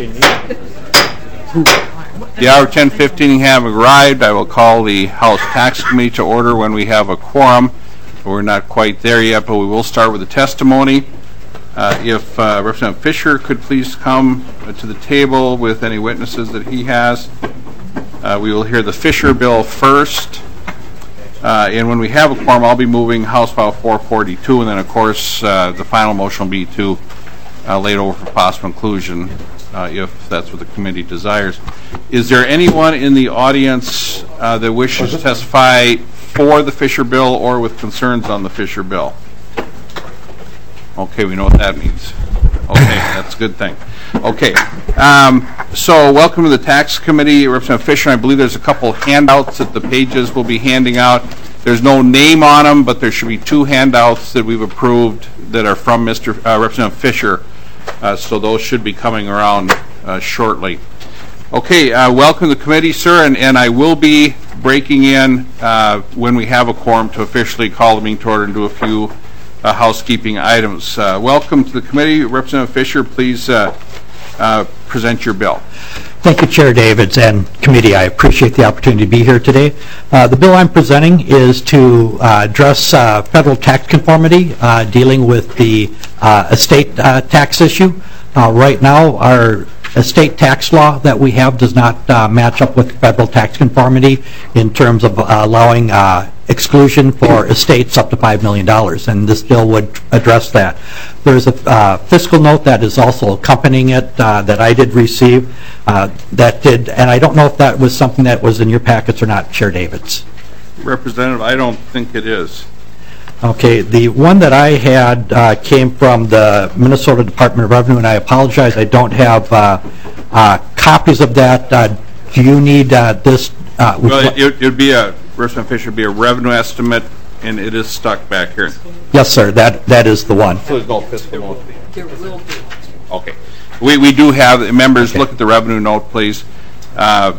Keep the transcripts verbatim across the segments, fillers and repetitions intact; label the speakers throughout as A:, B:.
A: The hour ten fifteen having arrived, I will call the House Tax Committee to order when we have a quorum. We're not quite there yet, but we will start with the testimony. Uh, if uh, Representative Fisher could please come to the table with any witnesses that he has. Uh, we will hear the Fisher bill first. Uh, and when we have a quorum, I'll be moving House File four forty-two, and then, of course, uh, the final motion will be to uh, lay it over for possible inclusion, uh, if that's what the committee desires. Is there anyone in the audience uh, that wishes to testify for the Fisher bill or with concerns on the Fisher bill? Okay, we know what that means. Okay, that's a good thing. Okay, um, so welcome to the Tax Committee. Representative Fisher, I believe there's a couple handouts that the pages will be handing out. There's no name on them, but there should be two handouts that we've approved that are from Mister Uh, Representative Fisher, uh, so those should be coming around uh, shortly. Okay, uh, welcome to the committee, sir, and, and I will be breaking in uh, when we have a quorum to officially call the meeting to order and do a few uh, housekeeping items. Uh, welcome to the committee. Representative Fisher, please uh, uh, present your bill.
B: Thank you, Chair Davids and committee. I appreciate the opportunity to be here today. Uh, the bill I'm presenting is to uh, address uh, federal tax conformity, uh, dealing with the uh, estate uh, tax issue. Uh, right now, our estate tax law that we have does not uh, match up with federal tax conformity in terms of uh, allowing uh, exclusion for estates up to five million dollars, and this bill would address that. There's a uh, fiscal note that is also accompanying it uh, that I did receive uh, that did, and I don't know if that was something that was in your packets or not, Chair Davids.
A: Representative, I don't think it is.
B: Okay, the one that I had uh, came from the Minnesota Department of Revenue, and I apologize, I don't have uh, uh, copies of that. Uh, do you need uh, this? Uh,
A: well, it would be a, Representative Fisher, would be a revenue estimate, and it is stuck back here.
B: Yes, sir, that that is the one.
A: So there's no fiscal note. There will be. Okay. We, we do have, members, okay. Look at the revenue note, please. Uh,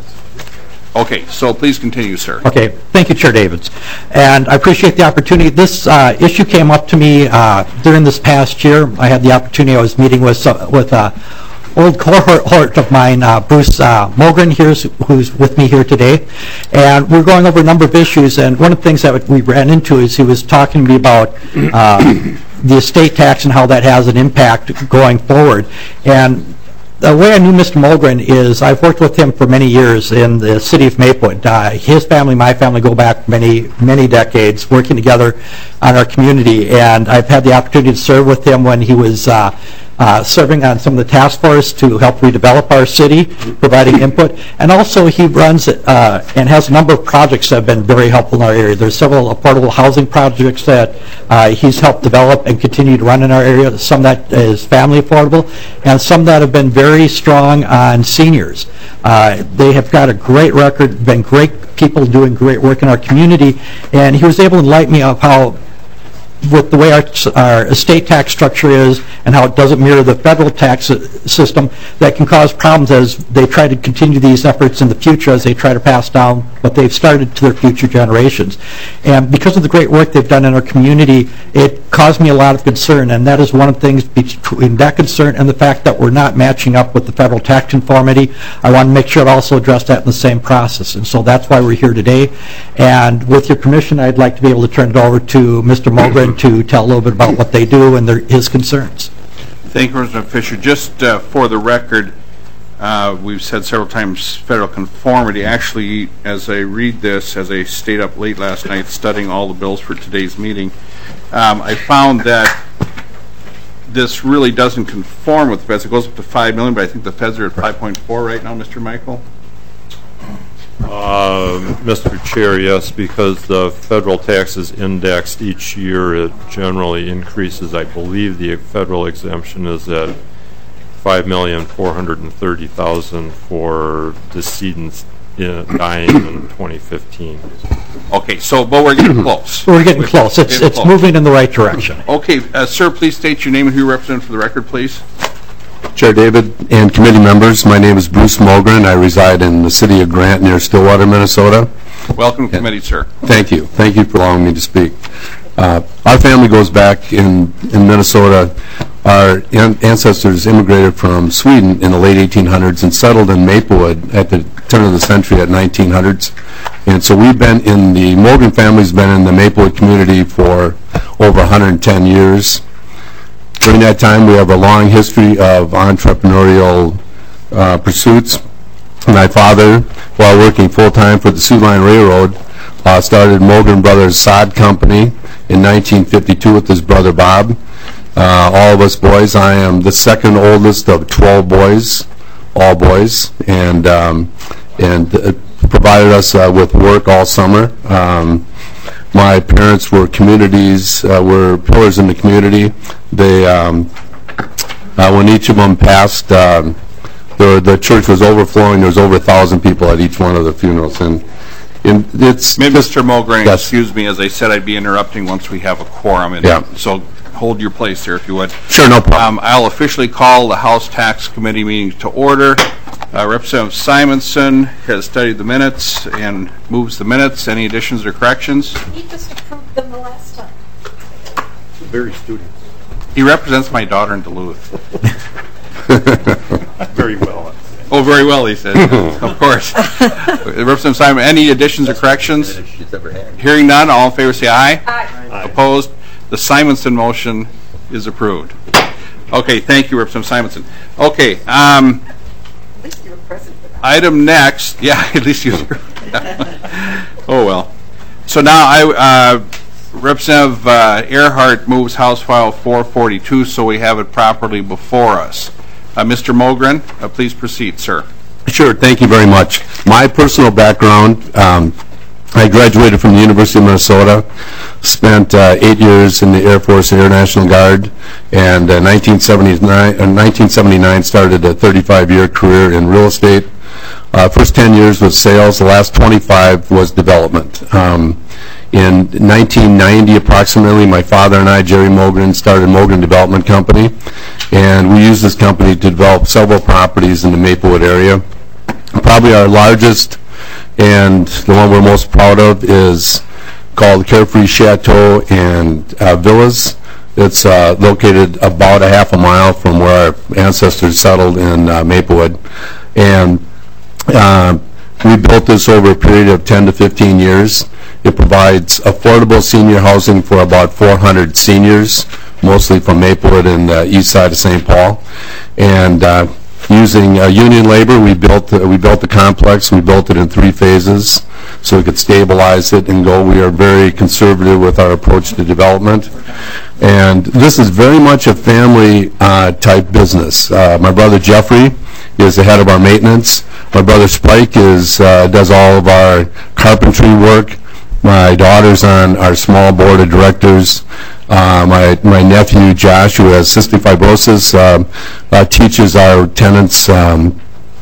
A: Okay, so please continue, sir.
B: Okay, thank you, Chair Davids. And I appreciate the opportunity. This uh, issue came up to me uh, during this past year. I had the opportunity, I was meeting with uh, with an uh, old cohort of mine, uh, Bruce uh, Mogren, here's, who's with me here today. And we're going over a number of issues, and one of the things that we ran into is he was talking to me about uh, the estate tax and how that has an impact going forward. And the way I knew Mister Mogren is I've worked with him for many years in the city of Maplewood. Uh, his family, my family go back many, many decades working together on our community, and I've had the opportunity to serve with him when he was uh, uh, serving on some of the task force to help redevelop our city, providing input. And also he runs uh, and has a number of projects that have been very helpful in our area. There's several affordable housing projects that uh, he's helped develop and continue to run in our area, some that is family affordable, and some that have been very strong on seniors. Uh, they have got a great record, been great people doing great work in our community, and he was able to enlighten me of how, with the way our, our estate tax structure is and how it doesn't mirror the federal tax system, that can cause problems as they try to continue these efforts in the future, as they try to pass down what they've started to their future generations. And because of the great work they've done in our community, it caused me a lot of concern, and that is one of the things between that concern and the fact that we're not matching up with the federal tax conformity. I want to make sure to also address that in the same process, and so that's why we're here today. And with your permission, I'd like to be able to turn it over to Mister Mogren to tell a little bit about what they do and their, his concerns.
A: Thank you, Representative Fisher. Just uh, for the record, uh, we've said several times federal conformity. Actually, as I read this, as I stayed up late last night studying all the bills for today's meeting, um, I found that this really doesn't conform with the feds. It goes up to five million dollars, but I think the feds are at five point four right now, Mister Michael?
C: Uh, Mister Chair, yes, because the federal tax is indexed each year, it generally increases. I believe the federal exemption is at five million four hundred thirty thousand dollars for decedents in, dying in twenty fifteen.
A: Okay, so, but we're getting close.
B: We're getting close. It's,
A: getting
B: it's
A: close.
B: moving in the right direction.
A: Okay, uh, sir, please state your name and who you represent for the record, please.
D: Chair David and committee members, my name is Bruce Mogren. I reside in the city of Grant near Stillwater, Minnesota.
A: Welcome to committee, sir.
D: Thank you. Thank you for allowing me to speak. Uh, our family goes back in, in Minnesota our an- ancestors immigrated from Sweden in the late eighteen hundreds and settled in Maplewood at the turn of the century at nineteen hundreds. And so we've been in the, Mogren family's been in the Maplewood community for over one hundred ten years. During that time, we have a long history of entrepreneurial uh, pursuits. My father, while working full-time for the Sioux Line Railroad, uh, started Mogren Brothers Sod Company in nineteen fifty-two with his brother Bob. Uh, all of us boys, I am the second oldest of twelve boys, all boys, and um, and uh, provided us uh, with work all summer. Um, my parents were communities, uh, were pillars in the community. They, um, uh, when each of them passed, um, the the church was overflowing. There was over a thousand people at each one of the funerals, and, and it's
A: Mister Mogren,
D: Yes.
A: excuse me, as I said, I'd be interrupting once we have a quorum, and
D: Yeah.
A: so hold your place there if you would.
D: Sure, no problem.
A: Um, I'll officially call the House Tax Committee meeting to order. Uh, Representative Simonson has studied the minutes and moves the minutes. Any additions or corrections?
E: He just approved them the last time.
C: Very student.
A: He represents my daughter in Duluth.
C: Very well.
A: Oh, very well, he said. Of course. Representative Simon, any additions or corrections? Hearing none, all in favor say aye.
E: Aye.
A: Opposed? The Simonson motion is approved. Okay, thank you, Representative Simonson. Okay, um,
E: At least you were present for that.
A: item next, yeah, at least you Oh, well. So now, I, uh, Representative uh, Earhart moves House File four forty-two, so we have it properly before us. Uh, Mister Mogren, uh, please proceed, sir.
D: Sure, thank you very much. My personal background, um, I graduated from the University of Minnesota, spent uh, eight years in the Air Force and Air National Guard, and uh, nineteen seventy-nine, uh, nineteen seventy-nine started a thirty-five year career in real estate. Uh, first ten years was sales, the last twenty-five was development. Um, in nineteen ninety approximately, my father and I, Jerry Mogren, started Mogren Development Company, and we used this company to develop several properties in the Maplewood area. Probably our largest and the one we're most proud of is called Carefree Chateau and uh, Villas. It's uh, located about a half a mile from where our ancestors settled in uh, Maplewood. And uh, we built this over a period of ten to fifteen years. It provides affordable senior housing for about four hundred seniors, mostly from Maplewood and the east side of Saint Paul. And uh, using uh, union labor, we built uh, we built the complex. We built it in three phases, so we could stabilize it and go. We are very conservative with our approach to development, and this is very much a family uh, type business. Uh, my brother Jeffrey is the head of our maintenance. My brother Spike is uh, does all of our carpentry work. My daughter's on our small board of directors. Uh, my my nephew Josh, who has cystic fibrosis, uh, uh, teaches our tenants um,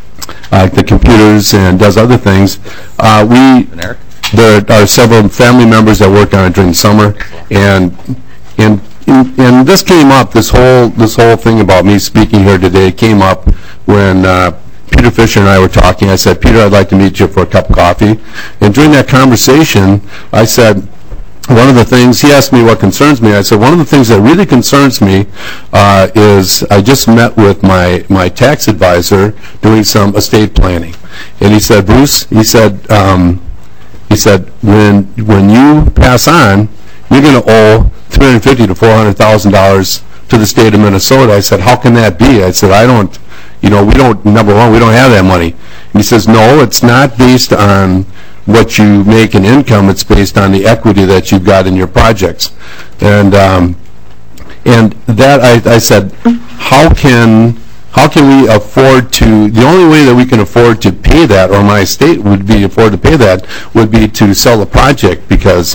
D: uh, the computers and does other things. Uh, we there are several family members that work on it during summer, and and and this came up. This whole this whole thing about me speaking here today came up when Uh, Peter Fisher and I were talking. I said, Peter, I'd like to meet you for a cup of coffee. And during that conversation, I said, one of the things, he asked me what concerns me. I said, one of the things that really concerns me uh, is I just met with my, my tax advisor doing some estate planning. And he said, Bruce, he said, um, he said, when, when you pass on, you're going to owe three hundred fifty thousand to four hundred thousand dollars to the state of Minnesota. I said, how can that be? I said, I don't, you know, we don't, number one, we don't have that money. And he says, no, it's not based on what you make in income, it's based on the equity that you've got in your projects. And um, and that, I, I said, how can, how can we afford to, the only way that we can afford to pay that, or my estate would be afford to pay that, would be to sell the project, because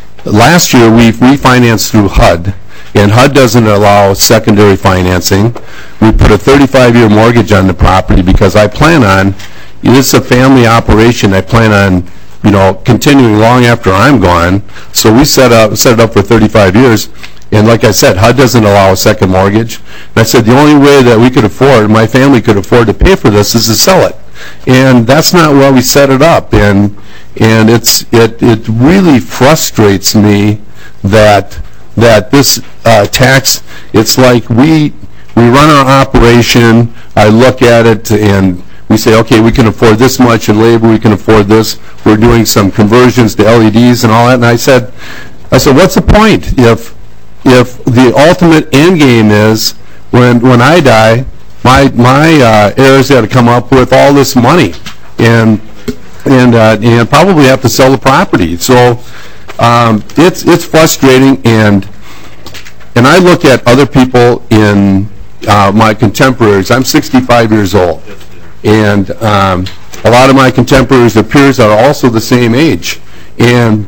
D: last year we refinanced through H U D, and H U D doesn't allow secondary financing. We put a thirty-five year mortgage on the property because I plan on, this is a family operation, I plan on, you know, continuing long after I'm gone. So we set up set it up for thirty-five years, and like I said, H U D doesn't allow a second mortgage. And I said the only way that we could afford, my family could afford to pay for this, is to sell it. And that's not why we set it up. And and it's it it really frustrates me that that this uh, tax, it's like we we run our operation, I look at it, and we say, okay, we can afford this much in labor, we can afford this, we're doing some conversions to L E Ds and all that, and I said, I said, what's the point if if the ultimate end game is when when I die, my my uh, heirs got to come up with all this money, and and uh, and probably have to sell the property. So um, it's it's frustrating, and and I look at other people in uh, my contemporaries. I'm sixty-five years old, and um, a lot of my contemporaries, their peers, are also the same age, and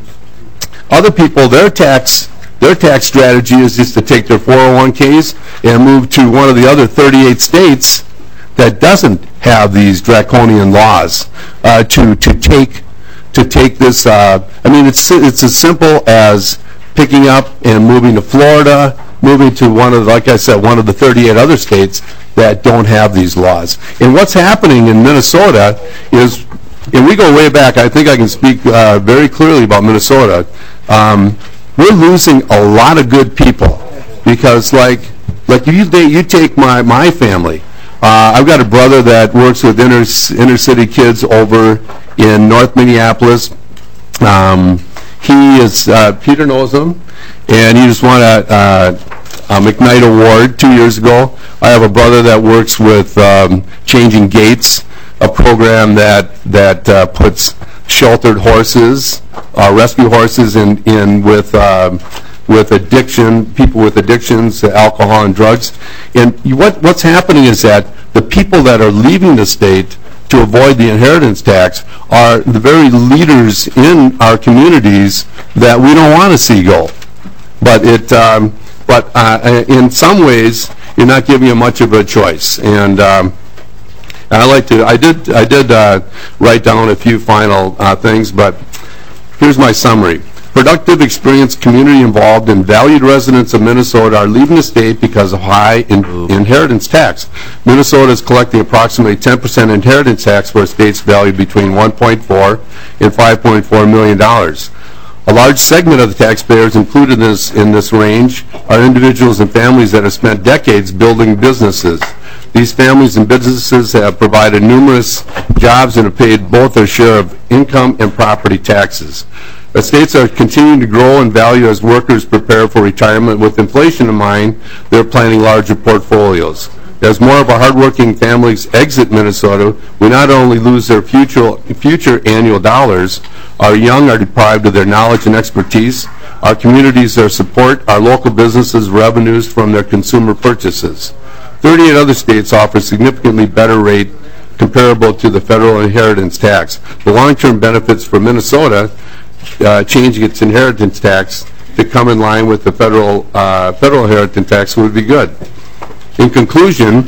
D: other people, their tax their tax strategy is just to take their four oh one Ks and move to one of the other thirty-eight states that doesn't have these draconian laws uh, to to take to take this. Uh, I mean, it's it's as simple as picking up and moving to Florida, moving to one of, like I said, one of the thirty-eight other states that don't have these laws. And what's happening in Minnesota is, and we go way back. I think I can speak uh, very clearly about Minnesota. Um, we're losing a lot of good people because, like, like you you take my my family. Uh, I've got a brother that works with inner inner city kids over in North Minneapolis. Um, he is uh, Peter knows him, and he just won a, uh, a McKnight Award two years ago. I have a brother that works with um, Changing Gates, a program that that uh, puts sheltered horses, uh, rescue horses, in in with um, with addiction, people with addictions to alcohol and drugs. And you, what what's happening is that the people that are leaving the state to avoid the inheritance tax are the very leaders in our communities that we don't want to see go. But it, um, but uh, in some ways, you're not giving them much of a choice. And um, I like to, I did, I did uh, write down a few final uh, things, but here's my summary. Productive, experienced, community-involved, and valued residents of Minnesota are leaving the state because of high in inheritance tax. Minnesota is collecting approximately ten percent inheritance tax for a state's value between one point four and five point four million dollars. A large segment of the taxpayers included in this, in this range are individuals and families that have spent decades building businesses. These families and businesses have provided numerous jobs and have paid both their share of income and property taxes. As states are continuing to grow in value as workers prepare for retirement, with inflation in mind, they're planning larger portfolios. As more of our hardworking families exit Minnesota, we not only lose their future, future annual dollars, our young are deprived of their knowledge and expertise, our communities their support, our local businesses revenues from their consumer purchases. thirty-eight other states offer significantly better rate comparable to the federal inheritance tax. The long-term benefits for Minnesota Uh, changing its inheritance tax to come in line with the federal uh, federal inheritance tax would be good. In conclusion,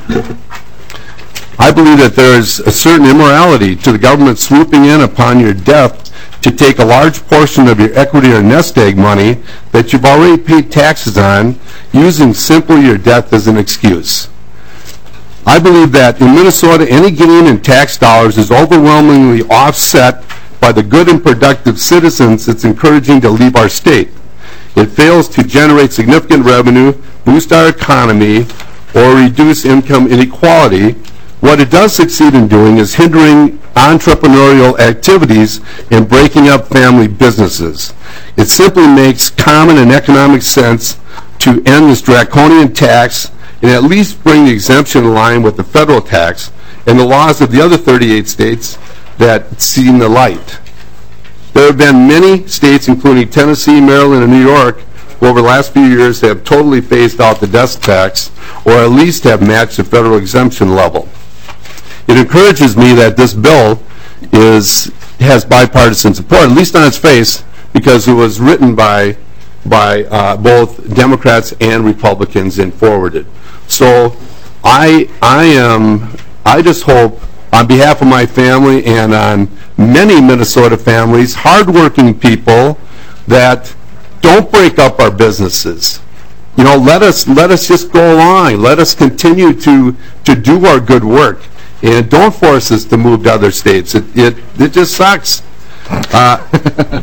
D: I believe that there is a certain immorality to the government swooping in upon your death to take a large portion of your equity or nest egg money that you've already paid taxes on, using simply your death as an excuse. I believe that in Minnesota, any gain in tax dollars is overwhelmingly offset by the good and productive citizens it's encouraging to leave our state. It fails to generate significant revenue, boost our economy, or reduce income inequality. What it does succeed in doing is hindering entrepreneurial activities and breaking up family businesses. It simply makes common and economic sense to end this draconian tax and at least bring the exemption in line with the federal tax and the laws of the other thirty-eight states that seen the light. There have been many states, including Tennessee, Maryland, and New York, who over the last few years have totally phased out the death tax, or at least have matched the federal exemption level. It encourages me that this bill is has bipartisan support, at least on its face, because it was written by by uh, both Democrats and Republicans and forwarded. So I I am I just hope, on behalf of my family and on many Minnesota families, hardworking people, that don't break up our businesses. You know, let us let us just go along. Let us continue to to do our good work, and don't force us to move to other states. It it it just sucks. Uh,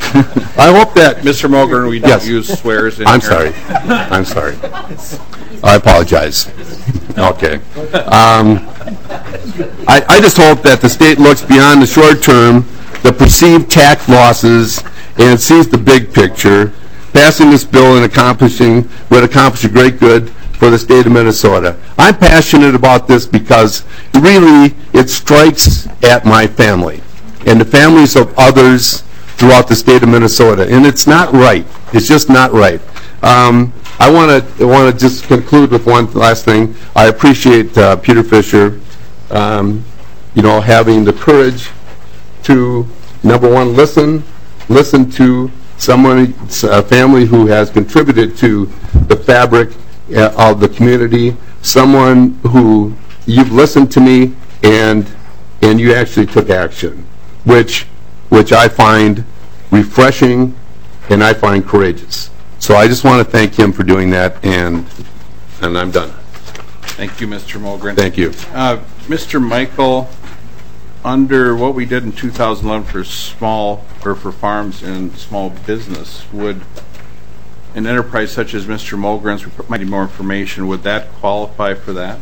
D: I hope that,
A: Mister Mogren, we don't
D: Yes.
A: use swears in
D: I'm
A: here.
D: sorry. I'm sorry. I apologize. Okay. Um, I, I just hope that the state looks beyond the short term, the perceived tax losses, and sees the big picture. Passing this bill and accomplishing would accomplish a great good for the state of Minnesota. I'm passionate about this because really it strikes at my family and the families of others throughout the state of Minnesota, and it's not right. It's just not right. Um, I want to want to just conclude with one last thing. I appreciate uh, Peter Fisher, um, you know, having the courage to, number one, listen, listen to someone, a family who has contributed to the fabric uh, of the community, someone who you've listened to me and and you actually took action, which which I find refreshing and I find courageous. So I just want to thank him for doing that, and and I'm done.
A: Thank you, Mister Mogren.
D: Thank you.
A: Uh, Mister Michael, under what we did in two thousand eleven for small, or for farms and small business, would an enterprise such as Mister Mogren's, we might need more information, would that qualify for that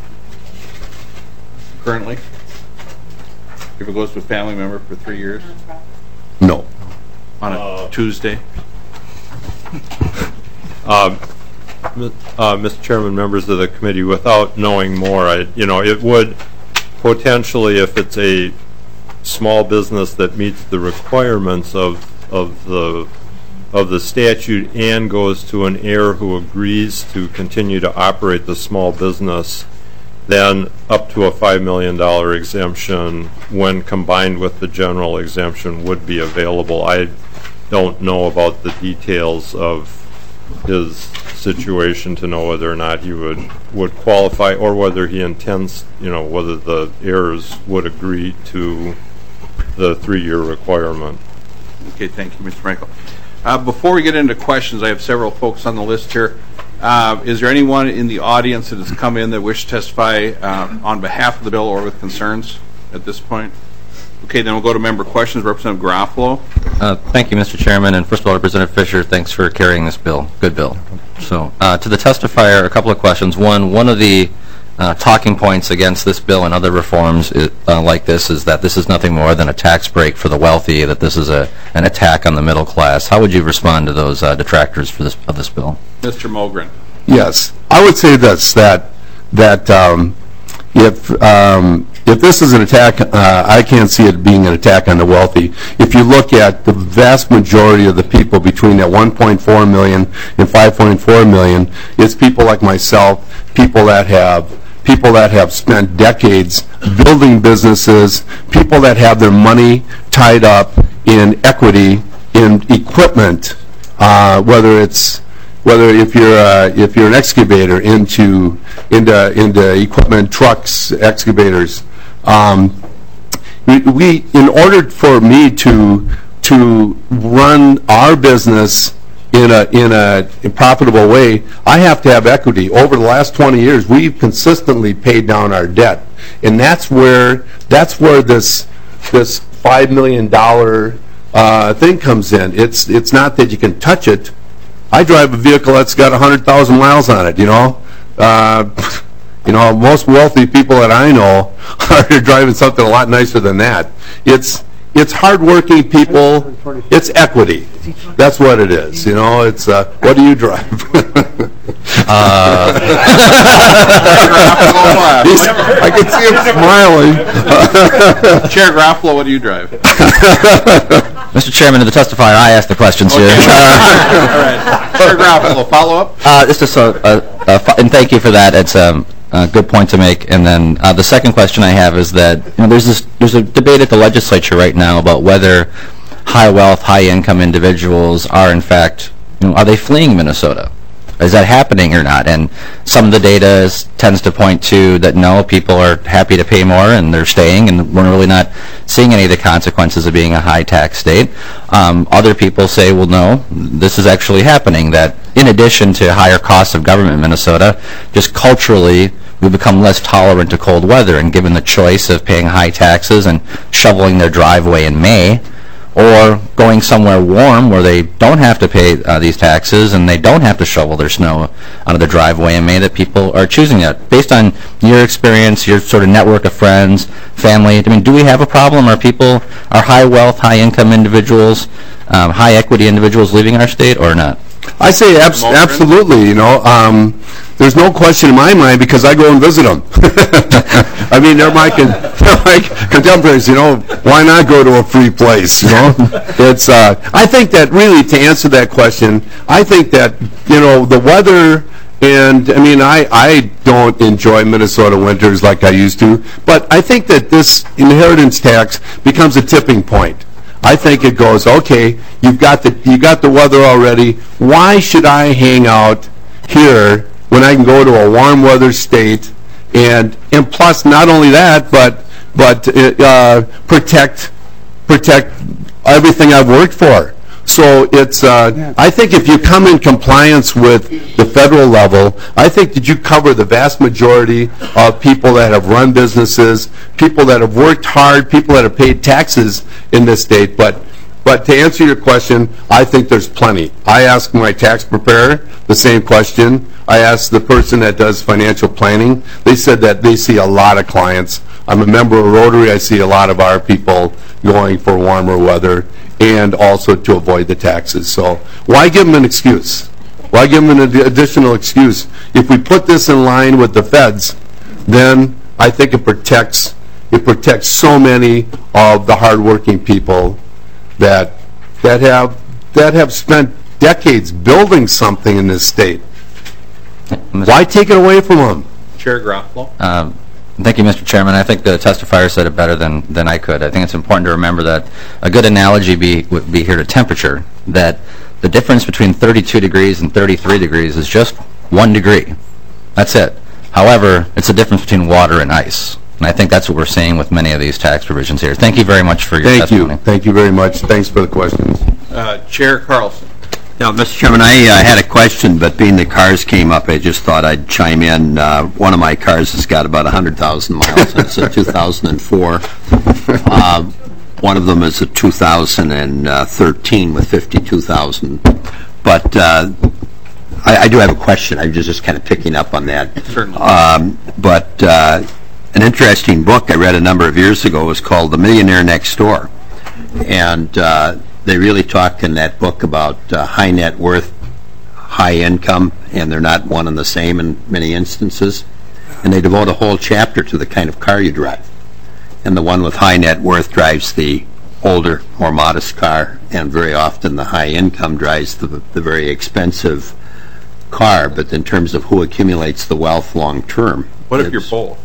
A: currently? If it goes to a family member for three years
D: No.
A: on a
C: Uh,
A: Tuesday?
C: Um, uh, Mister Chairman, members of the committee, without knowing more, I, you know, it would potentially, if it's a small business that meets the requirements of of the of the statute and goes to an heir who agrees to continue to operate the small business, then up to a five million dollars exemption, when combined with the general exemption, would be available. I don't know about the details of his situation to know whether or not he would would qualify, or whether he intends, you know, whether the heirs would agree to the three-year requirement.
A: Okay, thank you, Mister Michael. Uh, before we get into questions, I have several folks on the list here. Uh, is there anyone in the audience that has come in that wishes to testify uh, on behalf of the bill or with concerns at this point? Okay, then we'll go to member questions. Representative Garofalo.
F: Uh, thank you, Mister Chairman. And first of all, Representative Fisher, thanks for carrying this bill. Good bill. So, uh, to the testifier, a couple of questions. One, one of the uh, talking points against this bill and other reforms is, uh, like this is that this is nothing more than a tax break for the wealthy, that this is a, an attack on the middle class. How would you respond to those uh, detractors for this, of this bill?
A: Mister Mogren.
D: Yes, I would say this, that that um, if um, if this is an attack, uh, I can't see it being an attack on the wealthy. If you look at the vast majority of the people between that one point four million and five point four million, it's people like myself, people that have people that have spent decades building businesses, people that have their money tied up in equity, in equipment, uh, whether it's whether if you're uh, if you're an excavator into into into equipment, trucks, excavators. Um, we, we in order for me to to run our business in a in a profitable way, I have to have equity. Over the last twenty years, we've consistently paid down our debt, and that's where that's where this this five million dollar uh, thing comes in. It's it's not that you can touch it. I drive a vehicle that's got one hundred thousand miles on it, you know. Uh, you know, most wealthy people that I know are driving something a lot nicer than that. It's it's hardworking people. It's equity. That's what it is, you know. It's, uh, what do you drive?
F: Uh,
D: I can see him smiling.
A: Chair Garofalo, what do you drive?
F: Mister Chairman, to the testifier, I asked the questions here.
A: All right. Chair Garofalo, follow up?
F: Uh, just a, a, a, a, and thank you for that. It's um, a good point to make. And then uh, the second question I have is that, you know, there's this there's a debate at the legislature right now about whether high wealth, high income individuals are in fact, you know, are they fleeing Minnesota? Is that happening or not? And some of the data is, tends to point to that no, people are happy to pay more and they're staying, and we're really not seeing any of the consequences of being a high tax state. Um, other people say, well, no, this is actually happening, that in addition to higher costs of government in Minnesota, just culturally we become less tolerant to cold weather, and given the choice of paying high taxes and shoveling their driveway in May, or going somewhere warm where they don't have to pay uh, these taxes and they don't have to shovel their snow out of the driveway, and many that people are choosing that. Based on your experience, your sort of network of friends, family, I mean, do we have a problem? Are people, are high wealth, high income individuals, um, high equity individuals leaving our state or not?
D: I say abs- absolutely, you know. Um, there's no question in my mind because I go and visit them. I mean, they're my, con- they're my contemporaries, you know. Why not go to a free place, you know? It's. Uh, I think that really, to answer that question, I think that, you know, the weather, and, I mean, I, I don't enjoy Minnesota winters like I used to, but I think that this inheritance tax becomes a tipping point. I think it goes, okay, you've got the you got the weather already. Why should I hang out here when I can go to a warm weather state and and plus not only that, but but uh, protect protect everything I've worked for. So it's, uh, I think if you come in compliance with the federal level, I think that you cover the vast majority of people that have run businesses, people that have worked hard, people that have paid taxes in this state. But, but to answer your question, I think there's plenty. I ask my tax preparer the same question. I asked the person that does financial planning. They said that they see a lot of clients. I'm a member of Rotary. I see a lot of our people going for warmer weather and also to avoid the taxes. So why give them an excuse? Why give them an ad- additional excuse? If we put this in line with the feds, then I think it protects it protects so many of the hardworking people that that have that have spent decades building something in this state. Why take it away from them?
A: Chair Garofalo.
F: Um, Thank you, Mister Chairman. I think the testifier said it better than, than I could. I think it's important to remember that a good analogy be, would be here to temperature, that the difference between thirty-two degrees and thirty-three degrees is just one degree. That's it. However, it's the difference between water and ice. And I think that's what we're seeing with many of these tax provisions here. Thank you very much for your
D: Thank
F: testimony.
D: you. Thank you very much. Thanks for the questions.
A: Uh, Chair Carlson.
G: Now, Mister Chairman, I uh, had a question, but being the cars came up, I just thought I'd chime in. Uh, one of my cars has got about one hundred thousand miles, and it's a two thousand four. Uh, one of them is a two thousand thirteen with fifty-two thousand. But uh, I, I do have a question. I was just kind of picking up on that.
A: Certainly.
G: Um, but uh, an interesting book I read a number of years ago was called The Millionaire Next Door. And uh, they really talk in that book about uh, high net worth, high income, and they're not one and the same in many instances. And they devote a whole chapter to the kind of car you drive. And the one with high net worth drives the older, more modest car, and very often the high income drives the, the very expensive car. But in terms of who accumulates the wealth long term,
A: What if you're both?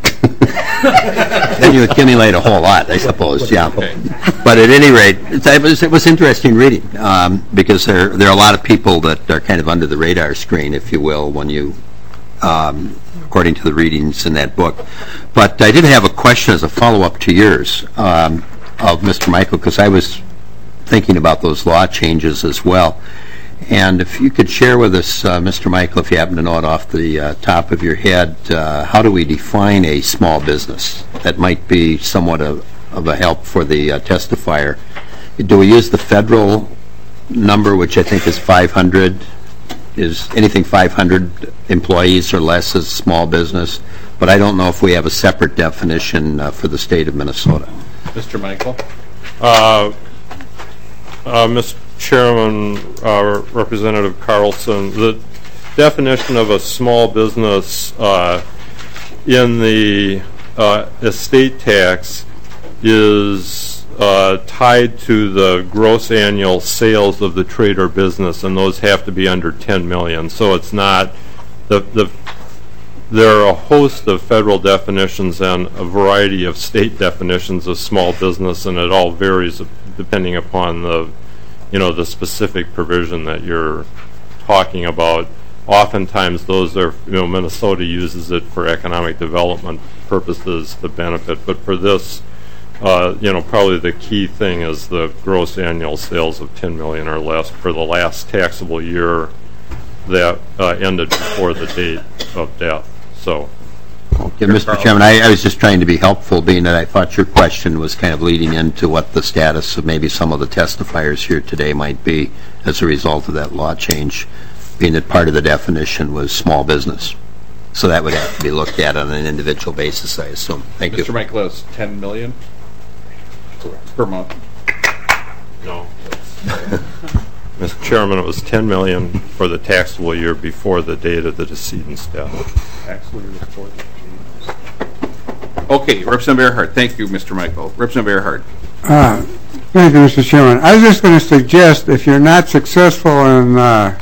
G: then you accumulate a whole lot, I suppose, yeah.
A: Okay.
G: But at any rate, it, it, was, it was interesting reading um, because there, there are a lot of people that are kind of under the radar screen, if you will, when you, um, according to the readings in that book. But I did have a question as a follow-up to yours um, of Mister Michael, because I was thinking about those law changes as well. And if you could share with us, uh, Mister Michael, if you happen to know it off the uh, top of your head, uh, how do we define a small business? That might be somewhat of, of a help for the uh, testifier. Do we use the federal number, which I think is five hundred? Is anything five hundred employees or less is small business? But I don't know if we have a separate definition uh, for the state of Minnesota.
A: Mister Michael.
C: Uh, uh, Mister Chairman, uh, Representative Carlson, the definition of a small business uh, in the uh, estate tax is uh, tied to the gross annual sales of the trade or business, and those have to be under ten million. So it's not the the. There are a host of federal definitions and a variety of state definitions of small business, and it all varies depending upon the, you know, the specific provision that you're talking about. Oftentimes those are, you know, Minnesota uses it for economic development purposes to benefit, but for this, uh, you know, probably the key thing is the gross annual sales of ten million or less for the last taxable year that uh, ended before the date of death. So
G: Yeah, Mister Chairman, I, I was just trying to be helpful, being that I thought your question was kind of leading into what the status of maybe some of the testifiers here today might be as a result of that law change, being that part of the definition was small business. So that would have to be looked at on an individual basis, I assume. Thank you.
A: Mister Michael, that's ten million per month.
C: No. Mister Chairman, it was ten million dollars for the taxable year before the date of the decedent's death.
A: Taxable year before the Okay, Representative Earhart. Thank you, Mister Michael. Representative Earhart.
H: Uh, thank you, Mister Chairman. I was just going to suggest, if you're not successful in uh,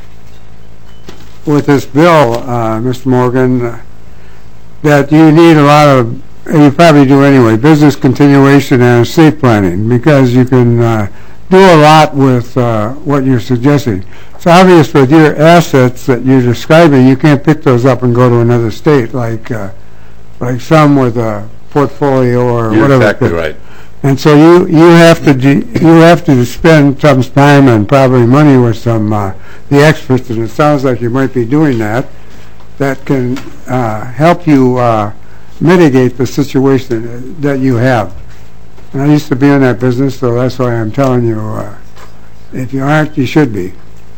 H: with this bill, uh, Mister Morgan, uh, that you need a lot of, you probably do anyway, business continuation and estate planning, because you can uh, do a lot with uh, what you're suggesting. It's obvious with your assets that you're describing, you can't pick those up and go to another state like uh, like some with a portfolio or
D: You're
H: whatever.
D: exactly right.
H: And so you you have to de you have to spend some time and probably money with some uh, the experts, and it sounds like you might be doing that. That can uh, help you uh, mitigate the situation that you have. And I used to be in that business, so that's why I'm telling you. Uh, if you aren't, you should be.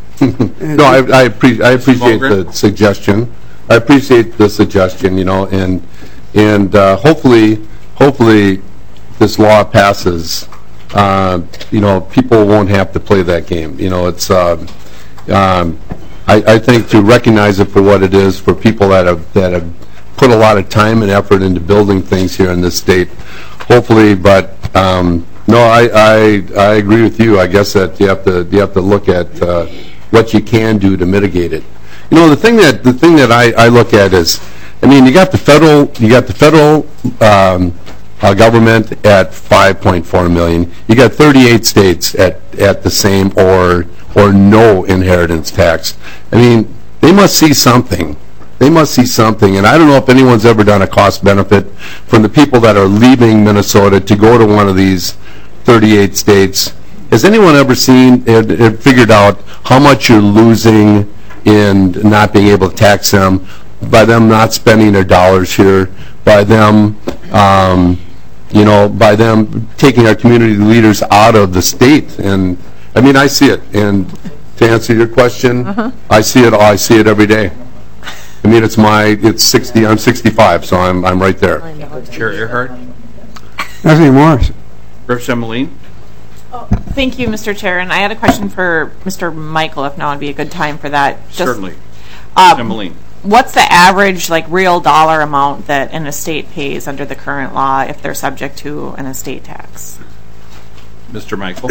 D: No, I, I, appre I appreciate
A: Mulgren?
D: the suggestion. I appreciate the suggestion, you know, and and uh, hopefully, hopefully, this law passes. Uh, you know, people won't have to play that game. You know, it's. Uh, um, I, I think to recognize it for what it is, for people that have that have put a lot of time and effort into building things here in this state. Hopefully, but um, no, I, I I agree with you. I guess that you have to you have to look at uh, what you can do to mitigate it. You know, the thing that the thing that I, I look at is, I mean, you got the federal you got the federal um, uh, government at five point four million. You got thirty-eight states at at the same or or no inheritance tax. I mean, they must see something. They must see something, and I don't know if anyone's ever done a cost benefit from the people that are leaving Minnesota to go to one of these thirty-eight states. Has anyone ever seen and, and figured out how much you're losing in not being able to tax them, by them not spending their dollars here, by them, um, you know, by them taking our community leaders out of the state? And I mean, I see it. And to answer your question, uh-huh. I see it. I see it every day. I mean, it's my, it's sixty, I'm sixty-five, so I'm I'm right there.
A: Chair Earhart.
H: Nothing more.
A: Representative Moline.
I: Oh, thank you, Mister Chair. And I had a question for Mister Michael, if now would be a good time for that. Just,
A: Certainly.
I: Um,
A: Representative Moline.
I: What's the average, like, real dollar amount that an estate pays under the current law if they're subject to an estate tax?
A: Mister Michael.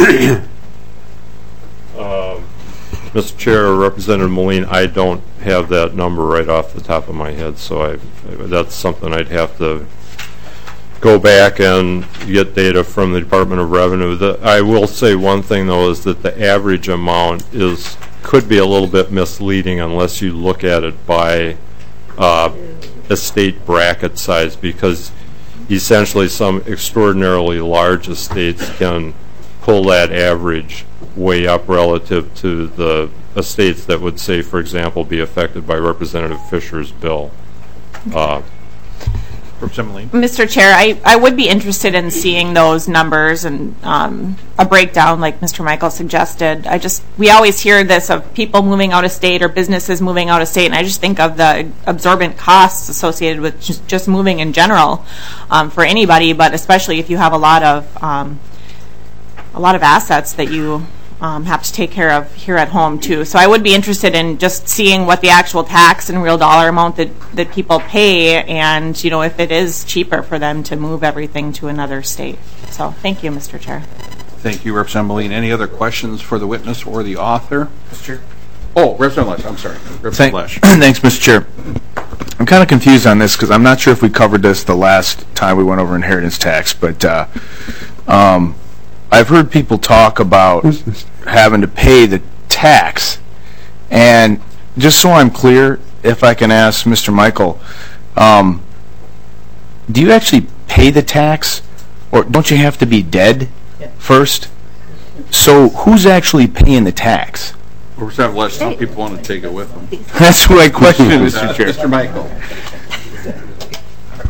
C: um, Mister Chair, Representative Moline, I don't have that number right off the top of my head, so I, that's something I'd have to go back and get data from the Department of Revenue. The, I will say one thing, though, is that the average amount is could be a little bit misleading unless you look at it by uh, estate bracket size, because essentially some extraordinarily large estates can pull that average way up relative to the estates that would, say, for example, be affected by Representative Fisher's bill. Uh,
I: Mister Chair, I, I would be interested in seeing those numbers and um, a breakdown like Mister Michael suggested. I just, we always hear this of people moving out of state or businesses moving out of state, and I just think of the absorbent costs associated with just, just moving in general um, for anybody, but especially if you have a lot of um, a lot of assets that you Um, have to take care of here at home too. So I would be interested in just seeing what the actual tax and real dollar amount that, that people pay, and you know, if it is cheaper for them to move everything to another state. So thank you, Mister Chair.
A: Thank you, Representative Moline. Any other questions for the witness or the author? Mister Chair. Oh, Representative Lesh, I'm sorry. Representative Lesh.
J: Thanks, Mister Chair. I'm kind of confused on this because I'm not sure if we covered this the last time we went over inheritance tax, but uh, um, I've heard people talk about having to pay the tax, and just so I'm clear, if I can ask Mister Michael, um, do you actually pay the tax, or don't you have to be dead first? So who's actually paying the tax?
A: Representative Lesh, some people want to take it with them.
J: That's my question, Mister Chair.
A: Mister Michael.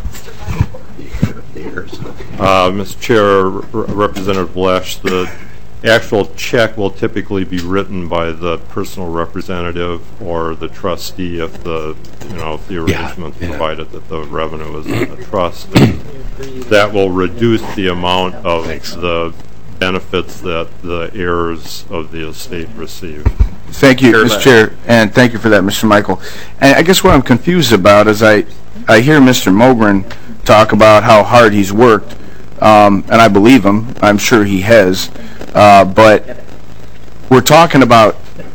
A: yours.
C: Uh, Mister Chair, R- Representative Lesh, the actual check will typically be written by the personal representative or the trustee if the, you know, if the arrangement
D: yeah.
C: provided that the revenue is in the trust. And that will reduce the amount of
D: Thanks.
C: the benefits that the heirs of the estate receive.
J: Thank you,
A: Chair
J: Mister
A: Lesh.
J: Chair, and thank you for that, Mister Michael. And I guess what I'm confused about is I, I hear Mister Mogren talk about how hard he's worked, um, and I believe him. I'm sure he has. Uh, but we're talking about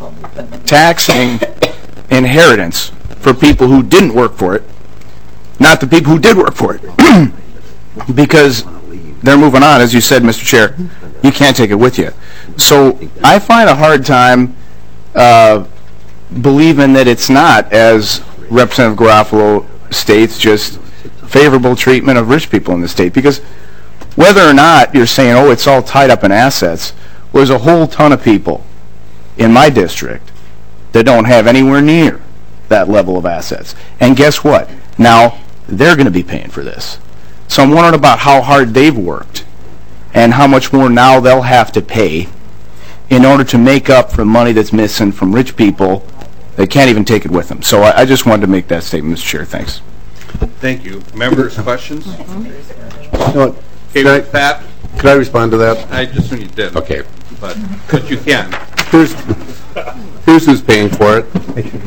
J: taxing inheritance for people who didn't work for it, not the people who did work for it. Because they're moving on, as you said, Mister Chair. You can't take it with you. So I find a hard time uh, believing that it's not, as Representative Garofalo states, just favorable treatment of rich people in the state. Because whether or not you're saying, oh, it's all tied up in assets, there's a whole ton of people in my district that don't have anywhere near that level of assets. And guess what? Now, they're going to be paying for this. So I'm wondering about how hard they've worked and how much more now they'll have to pay in order to make up for money that's missing from rich people that can't even take it with them. So I, I just wanted to make that statement, Mister Chair. Thanks.
A: Thank you. Members, questions?
D: No,
A: Okay,
D: Could I-
A: with that,
D: Could I respond to that?
A: I just knew you did.
D: Okay.
A: But, but you can.
D: Here's, here's who's paying for it.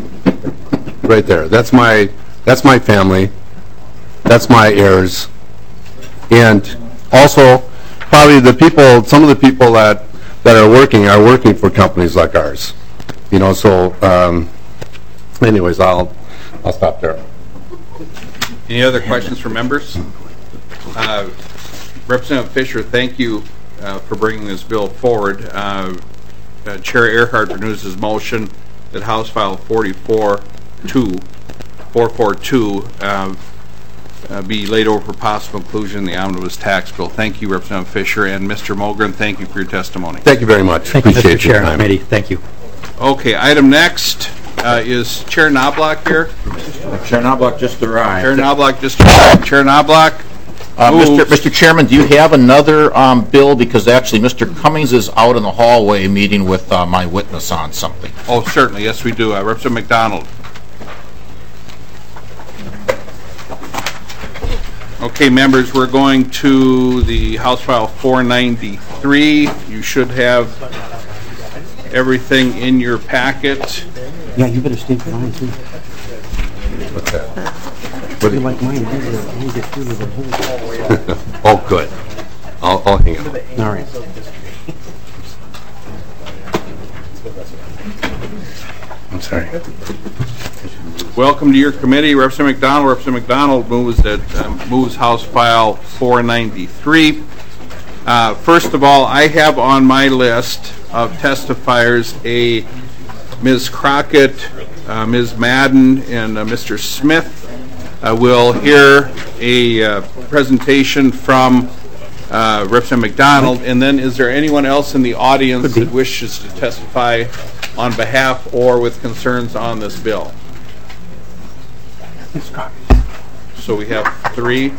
D: Right there. That's my, that's my family. That's my heirs. And also, probably the people, some of the people that, that are working are working for companies like ours. You know, so, um, anyways, I'll, I'll stop there.
A: Any other questions from members? Uh, Representative Fisher, thank you uh, for bringing this bill forward. Uh, uh, Chair Earhart renews his motion that House File forty-four two, four forty-two uh, uh, be laid over for possible inclusion in the omnibus tax bill. Thank you, Representative Fisher, and Mister Mogren, thank you for your testimony.
D: Thank you very much.
B: Thank you, Mister
D: Appreciate your
B: Chair and
D: time.
B: Committee. Thank you.
A: Okay, item next uh, is Chair Knobloch here.
K: Chair Knobloch just arrived.
A: Chair Knobloch just arrived. Chair Knobloch.
K: Uh, Mister
A: moves-
K: Mister Chairman, do you have another um, bill? Because actually, Mister Cummings is out in the hallway meeting with uh, my witness on something.
A: Oh, certainly. Yes, we do. Uh, Representative McDonald. Okay, members, we're going to the House File four ninety-three. You should have everything in your packet.
L: Yeah, you better stay for mine, too.
D: What
L: You like mine, I need to get through the whole...
D: Oh, good. I'll, I'll hang on.
L: All right.
D: I'm sorry.
A: Welcome to your committee. Representative McDonald. Representative McDonald moves that um, moves House File four ninety-three. Uh, first of all, I have on my list of testifiers a Miz Crockett, uh, Miz Madden, and uh, Mister Smith. Uh, we'll hear a uh, presentation from uh, Representative McDonald, and then is there anyone else in the audience that wishes to testify on behalf or with concerns on this bill? So we have three.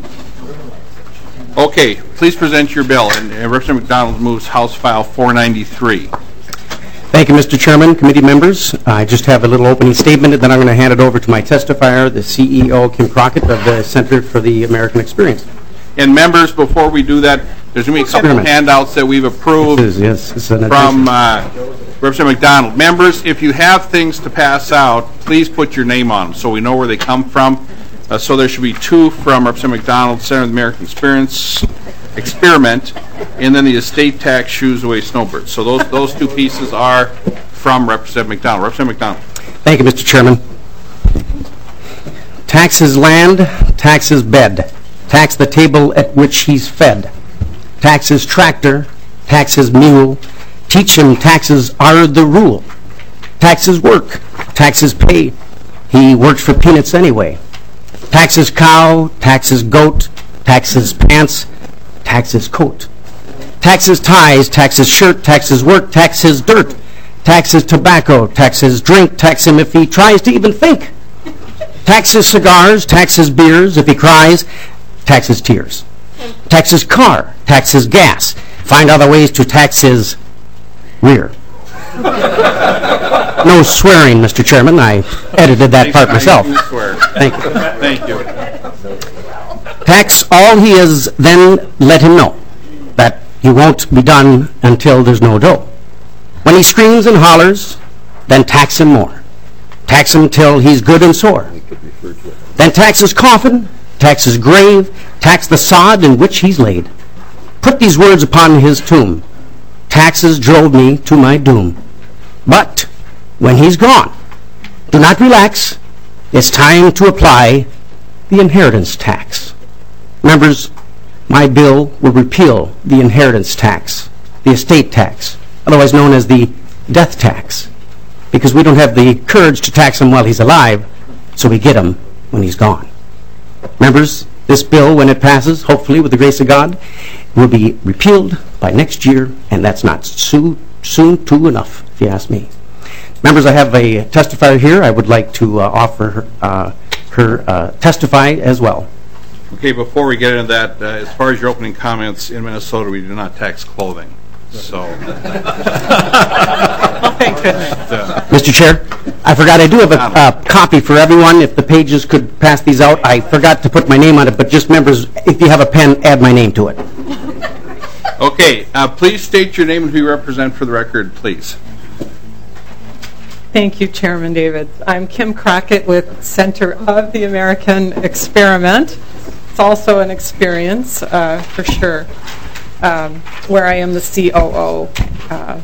A: Okay, please present your bill, and uh, Representative McDonald moves House File four ninety-three.
L: Thank you, Mister Chairman, committee members. I just have a little opening statement, and then I'm going to hand it over to my testifier, the C E O, Kim Crockett, of the Center for the American Experience.
A: And members, before we do that, there's going to be a couple of
L: Experiment.
A: handouts that we've approved
L: This is, yes, this is an
A: from
L: addition.
A: uh, Representative McDonald. Members, if you have things to pass out, please put your name on them so we know where they come from. Uh, so there should be two from Representative McDonald, Center for the American Experience, Experiment, and then the estate tax shoes away snowbirds. So those those two pieces are from Representative McDonald. Representative McDonald.
L: Thank you, Mister Chairman. Taxes land, taxes bed. Tax the table at which he's fed. Taxes tractor, taxes mule. Teach him taxes are the rule. Taxes work, taxes pay. He works for peanuts anyway. Taxes cow, taxes goat, taxes pants, taxes coat. Taxes ties, taxes shirt, taxes work, taxes dirt. Taxes tobacco, taxes drink, tax him if he tries to even think. Taxes cigars, taxes beers, if he cries, taxes tears. tax his car, tax his gas, find other ways to tax his rear. No swearing, Mister Chairman. I edited that part myself. Thank you.
A: Thank you.
L: Tax all he is, then let him know that he won't be done until there's no dough. When he screams and hollers, then tax him more. Tax him till he's good and sore. Then tax his coffin, tax his grave, tax the sod in which he's laid. Put these words upon his tomb. Taxes drove me to my doom. But when he's gone, do not relax. It's time to apply the inheritance tax. Members, my bill will repeal the inheritance tax, the estate tax, otherwise known as the death tax, because we don't have the courage to tax him while he's alive, so we get him when he's gone. Members, this bill, when it passes, hopefully with the grace of God, will be repealed by next year, and that's not soon, soon too enough, if you ask me. Members, I have a testifier here. I would like to uh, offer her, uh, her uh, testify as well.
A: Okay, before we get into that, uh, as far as your opening comments, in Minnesota we do not tax clothing. So,
I: Oh, thank goodness.
A: uh,
L: Mister Chair, I forgot I do have a uh, copy for everyone. If the pages could pass these out, I forgot to put my name on it, but just members, if you have a pen, add my name to it.
A: okay, uh, please state your name and who you represent for the record, please.
M: Thank you, Chairman David. I'm Kim Crockett with Center of the American Experiment. It's also an experience, uh, for sure, um, where I am the C O O. Uh,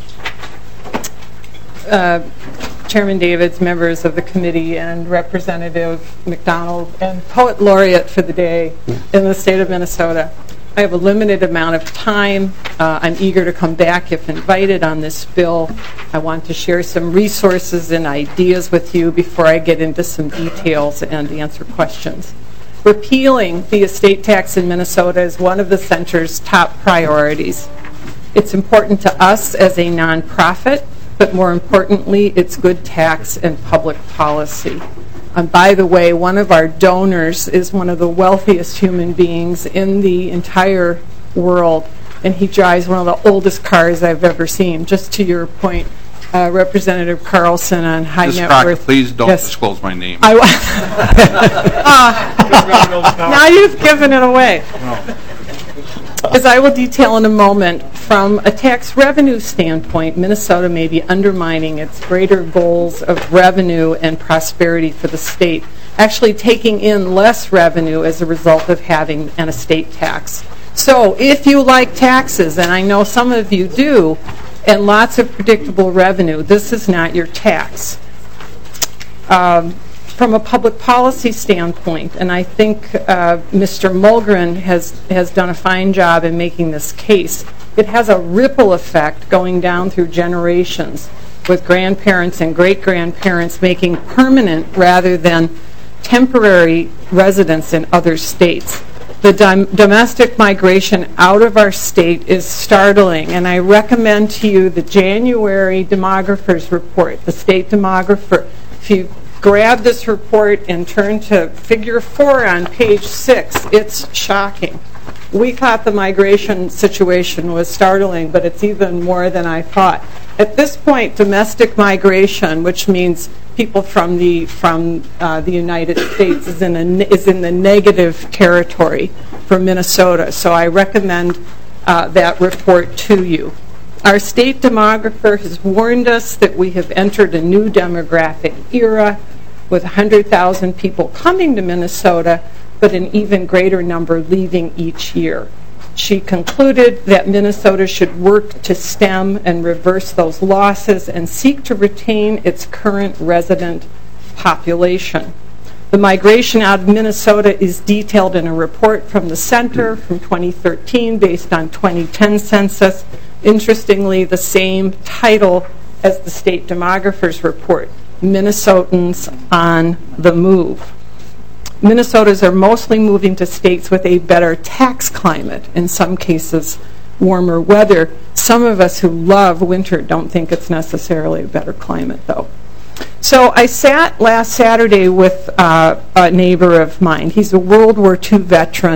M: uh, Chairman David's members of the committee and Representative McDonald and Poet Laureate for the day in the state of Minnesota. I have a limited amount of time. Uh, I'm eager to come back if invited on this bill. I want to share some resources and ideas with you before I get into some details and answer questions. Repealing the estate tax in Minnesota is one of the center's top priorities. It's important to us as a nonprofit, but more importantly, it's good tax and public policy. And by the way, one of our donors is one of the wealthiest human beings in the entire world, and he drives one of the oldest cars I've ever seen. Just to your point, uh, Representative Carlson on high
A: Miz
M: net
A: Crockett,
M: worth.
A: please don't
M: Yes.
A: disclose my name.
M: I uh, now you've given it away. As I will detail in a moment, from a tax revenue standpoint, Minnesota may be undermining its greater goals of revenue and prosperity for the state, actually taking in less revenue as a result of having an estate tax. So if you like taxes, and I know some of you do, and lots of predictable revenue, this is not your tax. Um, From a public policy standpoint, and I think uh, Mister Mulgren has, has done a fine job in making this case, it has a ripple effect going down through generations, with grandparents and great-grandparents making permanent rather than temporary residence in other states. The dom- domestic migration out of our state is startling, and I recommend to you the January Demographers Report, the state demographer. If you grab this report and turn to figure four on page six, it's shocking. We thought the migration situation was startling, but it's even more than I thought. At this point, domestic migration, which means people from the from uh, the United States, is in a, is in the negative territory for Minnesota. So I recommend uh, that report to you. Our state demographer has warned us that we have entered a new demographic era with one hundred thousand people coming to Minnesota, but an even greater number leaving each year. She concluded that Minnesota should work to stem and reverse those losses and seek to retain its current resident population. The migration out of Minnesota is detailed in a report from the center from twenty thirteen based on twenty ten census. Interestingly, the same title as the state demographer's report, Minnesotans on the Move. Minnesotans are mostly moving to states with a better tax climate, in some cases warmer weather. Some of us who love winter don't think it's necessarily a better climate, though. So I sat last Saturday with uh, a neighbor of mine. He's a World War Two veteran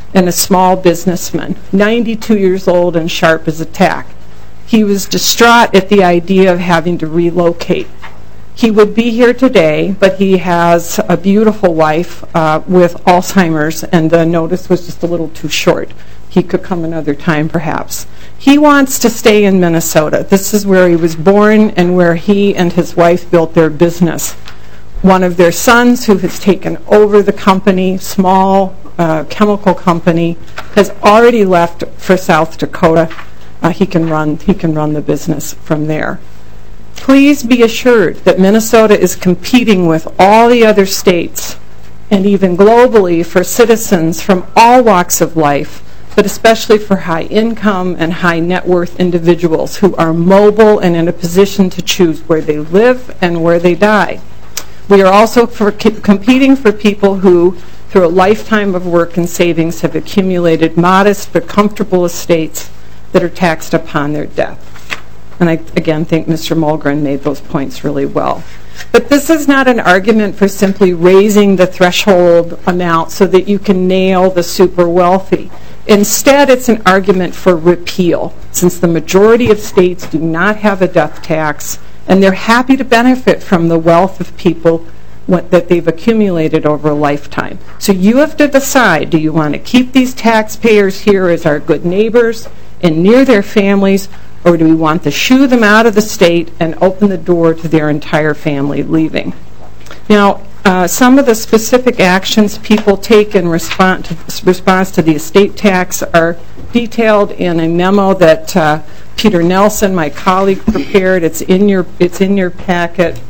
M: and a small businessman, ninety-two years old and sharp as a tack. He was distraught at the idea of having to relocate. He would be here today, but he has a beautiful wife uh, with Alzheimer's, and the notice was just a little too short. He could come another time, perhaps. He wants to stay in Minnesota. This is where he was born and where he and his wife built their business. One of their sons, who has taken over the company, small uh, chemical company, has already left for South Dakota. Uh, he can run. He can run the business from there. Please be assured that Minnesota is competing with all the other states and even globally for citizens from all walks of life, but especially for high income and high net worth individuals who are mobile and in a position to choose where they live and where they die. We are also for competing for people who, through a lifetime of work and savings, have accumulated modest but comfortable estates that are taxed upon their death. And I, again, think Mister Mulgren made those points really well. But this is not an argument for simply raising the threshold amount so that you can nail the super wealthy. Instead, it's an argument for repeal, since the majority of states do not have a death tax, and they're happy to benefit from the wealth of people what, that they've accumulated over a lifetime. So you have to decide, do you want to keep these taxpayers here as our good neighbors and near their families, or do we want to shoo them out of the state and open the door to their entire family leaving? Now, uh, some of the specific actions people take in response to, response to the estate tax are detailed in a memo that uh, Peter Nelson, my colleague, prepared. It's in your it's in your packet.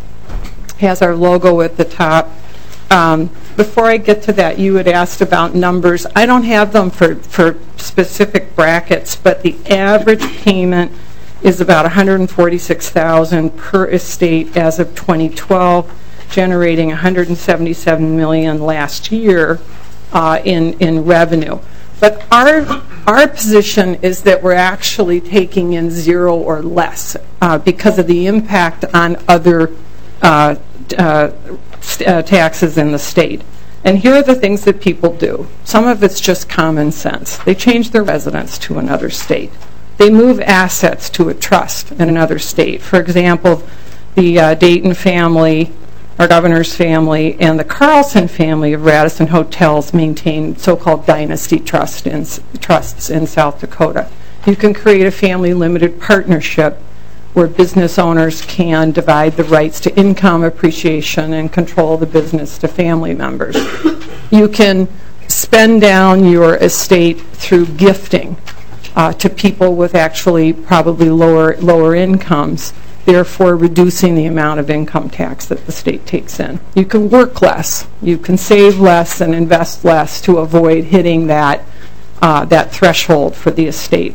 M: Has our logo at the top. Um, before I get to that, you had asked about numbers. I don't have them for, for specific brackets, but the average payment is about one hundred forty-six thousand dollars per estate as of twenty twelve, generating one hundred seventy-seven million dollars last year uh, in, in revenue. But our, our position is that we're actually taking in zero or less uh, because of the impact on other uh, uh, Uh, taxes in the state. And here are the things that people do. Some of it's just common sense. They change their residence to another state. They move assets to a trust in another state. For example, the uh, Dayton family, our governor's family, and the Carlson family of Radisson Hotels maintain so-called dynasty trust in, trusts in South Dakota. You can create a family limited partnership where business owners can divide the rights to income appreciation and control the business to family members. You can spend down your estate through gifting uh, to people with actually probably lower lower incomes, therefore reducing the amount of income tax that the state takes in. You can work less. You can save less and invest less to avoid hitting that uh, that threshold for the estate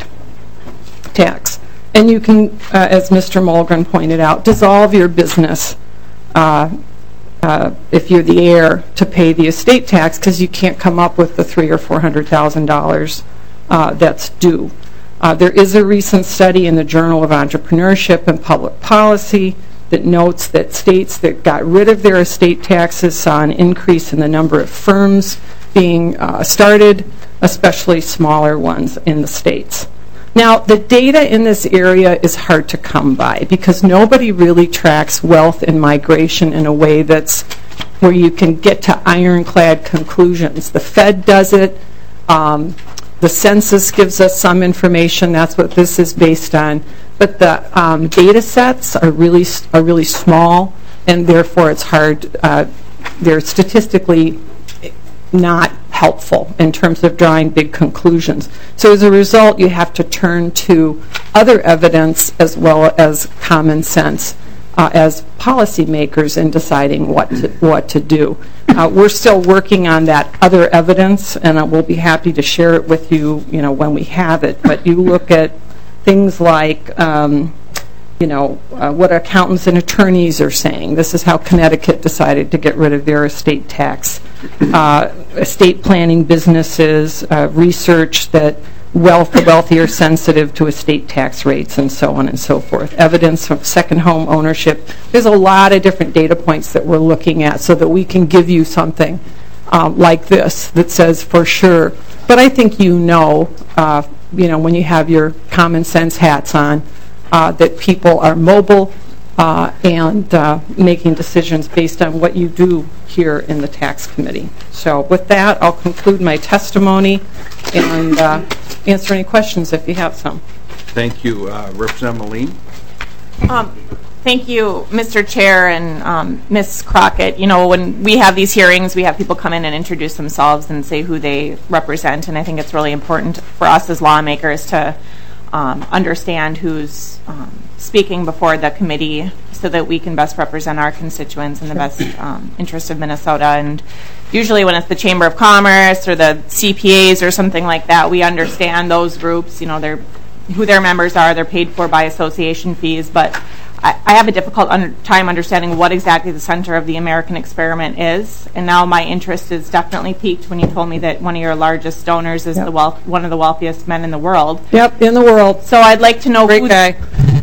M: tax. And you can, uh, as Mister Mulgren pointed out, dissolve your business uh, uh, if you're the heir to pay the estate tax because you can't come up with the three or four hundred thousand dollars uh, that's due. Uh, there is a recent study in the Journal of Entrepreneurship and Public Policy that notes that states that got rid of their estate taxes saw an increase in the number of firms being uh, started, especially smaller ones in the states. Now, the data in this area is hard to come by because nobody really tracks wealth and migration in a way that's where you can get to ironclad conclusions. The Fed does it. Um, the census gives us some information. That's what this is based on. But the um, data sets are really are really small, and therefore it's hard. Uh, they're statistically not helpful in terms of drawing big conclusions. So as a result, you have to turn to other evidence as well as common sense uh, as policymakers in deciding what to, what to do. Uh, we're still working on that other evidence, and uh, we'll be happy to share it with you, you know, when we have it. But you look at things like um, you know, uh, what accountants and attorneys are saying. This is how Connecticut decided to get rid of their estate tax. Uh, estate planning businesses, uh, research that wealth, the wealthy are sensitive to estate tax rates and so on and so forth. Evidence of second home ownership. There's a lot of different data points that we're looking at so that we can give you something um, like this that says for sure. But I think you know, uh, you know, when you have your common sense hats on, uh, that people are mobile uh, and uh, making decisions based on what you do here in the tax committee. So with that, I'll conclude my testimony and uh, answer any questions if you have some.
A: Thank you, uh, Representative Moline.
I: Um, thank you, Mister Chair and um, Miz Crockett. You know, when we have these hearings, we have people come in and introduce themselves and say who they represent, and I think it's really important for us as lawmakers to um, understand who's um, speaking before the committee so that we can best represent our constituents in the best um, interest of Minnesota. And usually when it's the Chamber of Commerce or the C P As or something like that, we understand those groups, you know, they're who their members are, they're paid for by association fees, but I, I have a difficult under, time understanding what exactly the center of the American experiment is, and now my interest is definitely piqued when you told me that one of your largest donors is yep. the wealth, one of the wealthiest men in the world.
M: Yep, in the world.
I: So I'd like to know
M: Great
I: who
M: guy.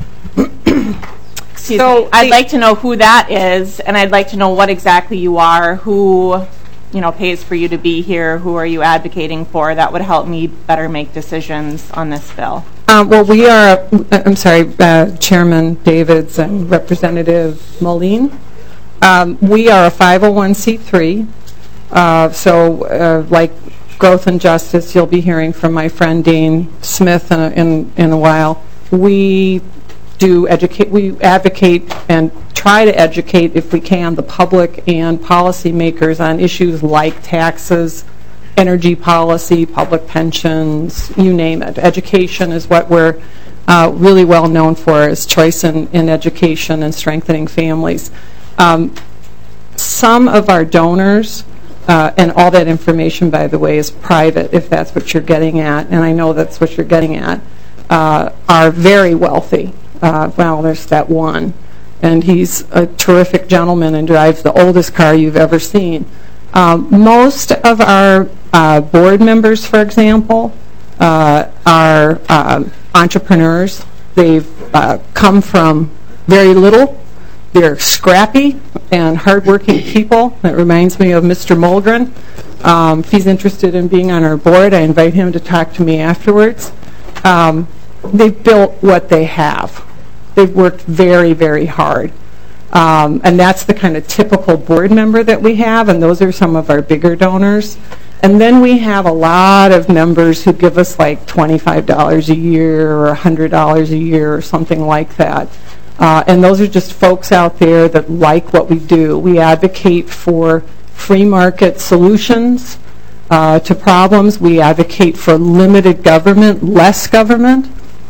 I: Excuse
M: so
I: me. I'd like to know who that is, and I'd like to know what exactly you are, who you know, pays for you to be here, who are you advocating for. That would help me better make decisions on this bill.
M: Um, well, we are, I'm sorry, uh, Chairman Davids and Representative Moline. Um, we are a five oh one c three, uh, so uh, like Growth and Justice, you'll be hearing from my friend Dane Smith in a, in, in a while. We do educate, we advocate and try to educate, if we can, the public and policymakers on issues like taxes, energy policy, public pensions, you name it. Education is what we're uh, really well known for, is choice in, in education and strengthening families. Um, some of our donors, uh, and all that information, by the way, is private, if that's what you're getting at, and I know that's what you're getting at, uh, are very wealthy. Uh, well, there's that one. And he's a terrific gentleman and drives the oldest car you've ever seen. Um, most of our uh, board members, for example, uh, are uh, entrepreneurs. They've uh, come from very little. They're scrappy and hardworking people. That reminds me of Mister Mulgren. Um, if he's interested in being on our board, I invite him to talk to me afterwards. Um, they've built what they have. They've worked very, very hard. Um, and that's the kind of typical board member that we have, and those are some of our bigger donors. And then we have a lot of members who give us like twenty-five dollars a year or one hundred dollars a year or something like that. Uh, and those are just folks out there that like what we do. We advocate for free market solutions uh, to problems. We advocate for limited government, less government.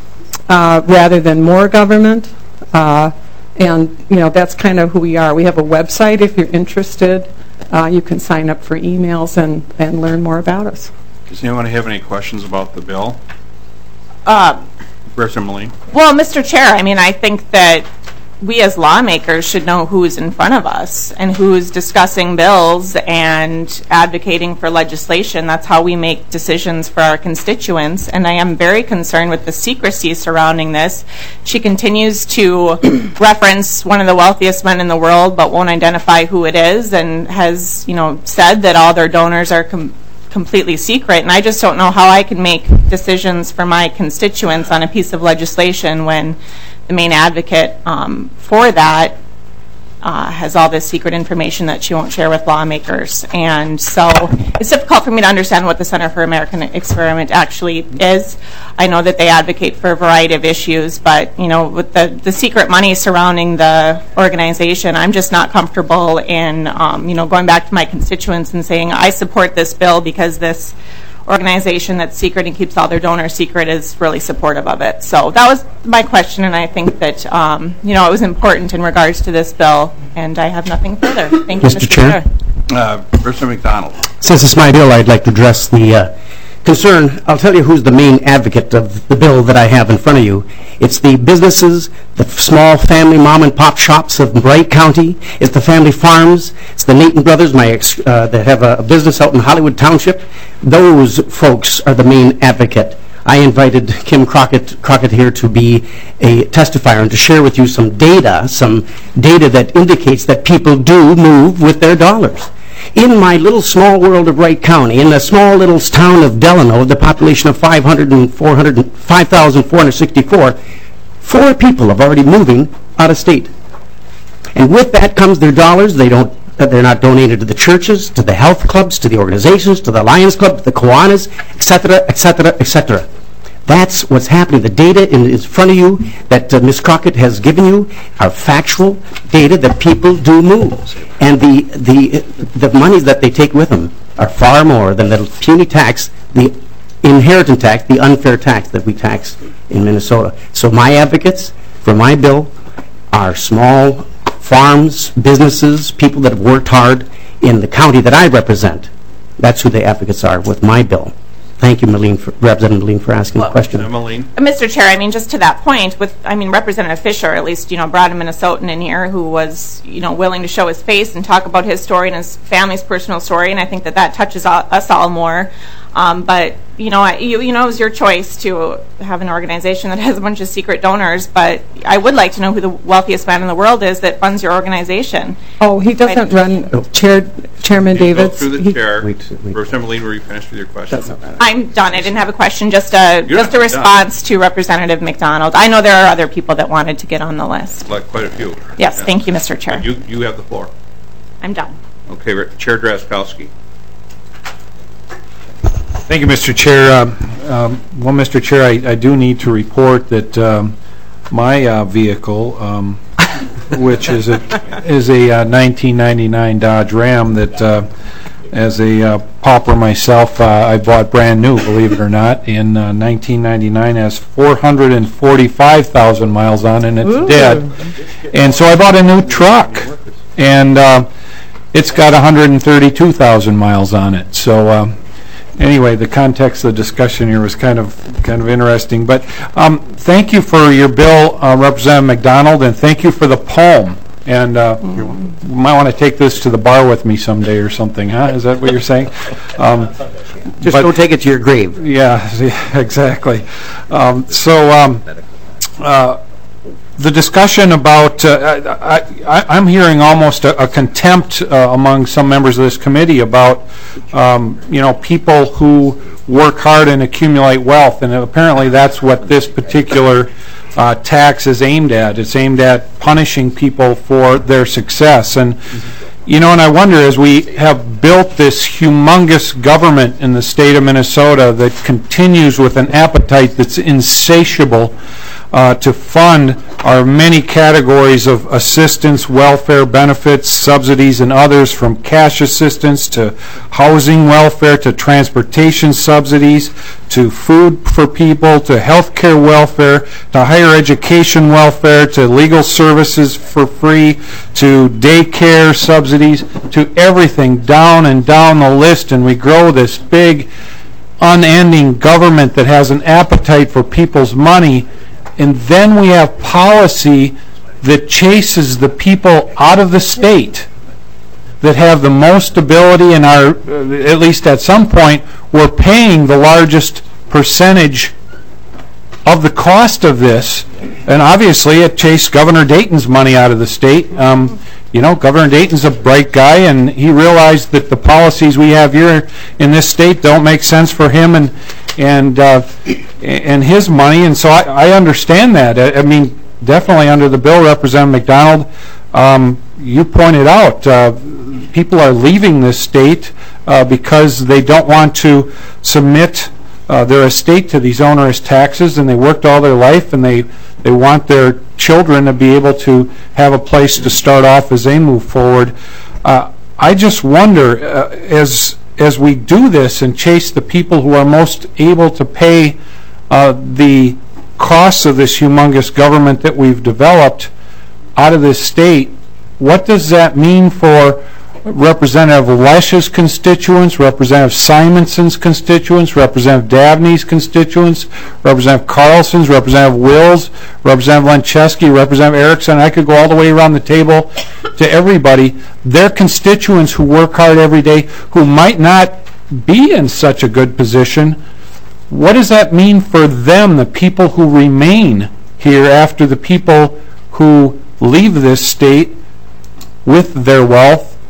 M: Uh, rather than more government, uh, and you know that's kind of who we are. We have a website if you're interested. Uh, you can sign up for emails and, and learn more about us.
A: Does anyone have any questions about the bill?
I: Uh,
A: Representative Moline.
I: Well, Mister Chair, I mean, I think that we as lawmakers should know who's in front of us and who's discussing bills and advocating for legislation. That's how we make decisions for our constituents. And I am very concerned with the secrecy surrounding this. She continues to reference one of the wealthiest men in the world, but won't identify who it is, and has, you know, said that all their donors are com- completely secret. And I just don't know how I can make decisions for my constituents on a piece of legislation when the main advocate um, for that uh, has all this secret information that she won't share with lawmakers. And so it's difficult for me to understand what the Center for American Experiment actually is. I know that they advocate for a variety of issues, but you know, with the, the secret money surrounding the organization, I'm just not comfortable in um, you know, going back to my constituents and saying, I support this bill because this organization that's secret and keeps all their donors secret is really supportive of it. So that was my question, and I think that um, you know, it was important in regards to this bill, and I have nothing further. Thank you,
L: Mister Chair.
A: Uh, Representative McDonald.
L: Since it's my bill, I'd like to address the uh, concern. I'll tell you who's the main advocate of the bill that I have in front of you. It's the businesses, the small family mom and pop shops of Bright County. It's the family farms. It's the Nathan brothers, my ex, uh, that have a, a business out in Hollywood Township. Those folks are the main advocate. I invited Kim Crockett, Crockett here to be a testifier and to share with you some data, some data that indicates that people do move with their dollars. In my little small world of Wright County, in the small little town of Delano, the population of five thousand four hundred sixty-four, four people have already moving out of state. And with that comes their dollars. They don't, they're not donated to the churches, to the health clubs, to the organizations, to the Lions Club, to the Kiwanis, et cetera, et cetera, et cetera. That's what's happening. The data in, in front of you that uh, Miz Crockett has given you are factual data that people do move. And the, the, the monies that they take with them are far more than the puny tax, the inheritance tax, the unfair tax that we tax in Minnesota. So my advocates for my bill are small farms, businesses, people that have worked hard in the county that I represent. That's who the advocates are with my bill. Thank you, Malene, for, Representative Malene, for asking the question.
A: Malene.
I: Mister Chair, I mean, just to that point, with, I mean, Representative Fisher, at least, you know, brought a Minnesotan in here who was, you know, willing to show his face and talk about his story and his family's personal story, and I think that that touches all, us all more. Um, but, you know, I, you, you know, it was your choice to have an organization that has a bunch of secret donors, but I would like to know who the wealthiest man in the world is that funds your organization.
M: Oh, he doesn't run, Chair, Chairman Davids.
A: Go through the
M: he,
A: chair.
B: Wait, wait.
A: Representative Malene, were you finished with your question?
I: I'm done. I didn't have a question, just a,
A: You're
I: just a
A: not
I: response to Representative McDonald. I know there are other people that wanted to get on the list.
A: Like quite a few.
I: Yes,
A: Yeah.
I: thank you, Mister Chair.
A: You, you have the floor.
I: I'm done.
A: Okay, Re- Chair Drazkowski.
N: Thank you, Mister Chair. Um, um, well, Mister Chair, I, I do need to report that um, my uh, vehicle, um, which is a is a uh, nineteen ninety-nine Dodge Ram, that uh, as a uh, pauper myself, uh, I bought brand new, believe it or not, in uh, nineteen ninety-nine, has four hundred forty-five thousand miles on it, and it's
M: Ooh.
N: dead. And so I bought a new truck, and uh, it's got one hundred thirty-two thousand miles on it. So. Um, Anyway, the context of the discussion here was kind of kind of interesting. But um, thank you for your bill, uh, Representative McDonald, and thank you for the poem. And uh, you might want to take this to the bar with me someday or something, huh? Is that what you're saying? Um,
L: Just
N: but,
L: don't take it to your grave.
N: Yeah, exactly. Um, so um, uh, the discussion about, uh, I, I, I'm hearing almost a, a contempt uh, among some members of this committee about, um, you know, people who work hard and accumulate wealth, and apparently that's what this particular uh, tax is aimed at. It's aimed at punishing people for their success. And, you know, and I wonder, as we have built this humongous government in the state of Minnesota that continues with an appetite that's insatiable uh, to fund our many categories of assistance, welfare benefits, subsidies, and others, from cash assistance to housing welfare to transportation subsidies to food for people to health care welfare to higher education welfare to legal services for free to daycare subsidies to everything down and down the list. And we grow this big unending government that has an appetite for people's money. And then we have policy that chases the people out of the state that have the most ability and are, at least at some point, we're paying the largest percentage of the cost of this. And obviously it chased Governor Dayton's money out of the state. Um, you know, Governor Dayton's a bright guy, and he realized that the policies we have here in this state don't make sense for him and and uh, and his money. And so I, I understand that. I, I mean, definitely under the bill, Representative McDonald, um, you pointed out, uh, people are leaving this state uh, because they don't want to submit uh, their estate to these onerous taxes, and they worked all their life, and they, they want their children to be able to have a place to start off as they move forward. Uh, I just wonder, uh, as as we do this and chase the people who are most able to pay uh, the costs of this humongous government that we've developed out of this state, what does that mean for Representative Lesch's constituents, Representative Simonson's constituents, Representative Dabney's constituents, Representative Carlson's, Representative Wills, Representative Lencheski, Representative Erickson? I could go all the way around the table to everybody. Their constituents who work hard every day, who might not be in such a good position. What does that mean for them, the people who remain here after the people who leave this state with their wealth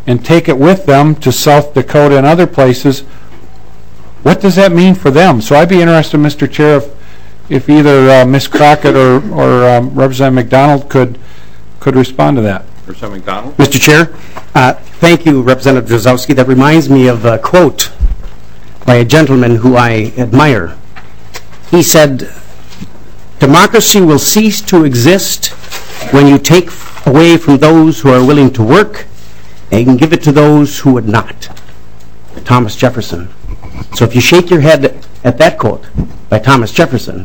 N: and take it with them to South Dakota and other places, what does that mean for them? So I'd be interested, Mister Chair, if, if either uh, Miz Crockett or, or um, Representative McDonald could could respond to that.
A: Representative McDonald?
L: Mister Chair, uh, thank you, Representative Drazowski. That reminds me of a quote by a gentleman who I admire. He said, "Democracy will cease to exist when you take away from those who are willing to work and give it to those who would not." Thomas Jefferson. So if you shake your head at that quote by Thomas Jefferson,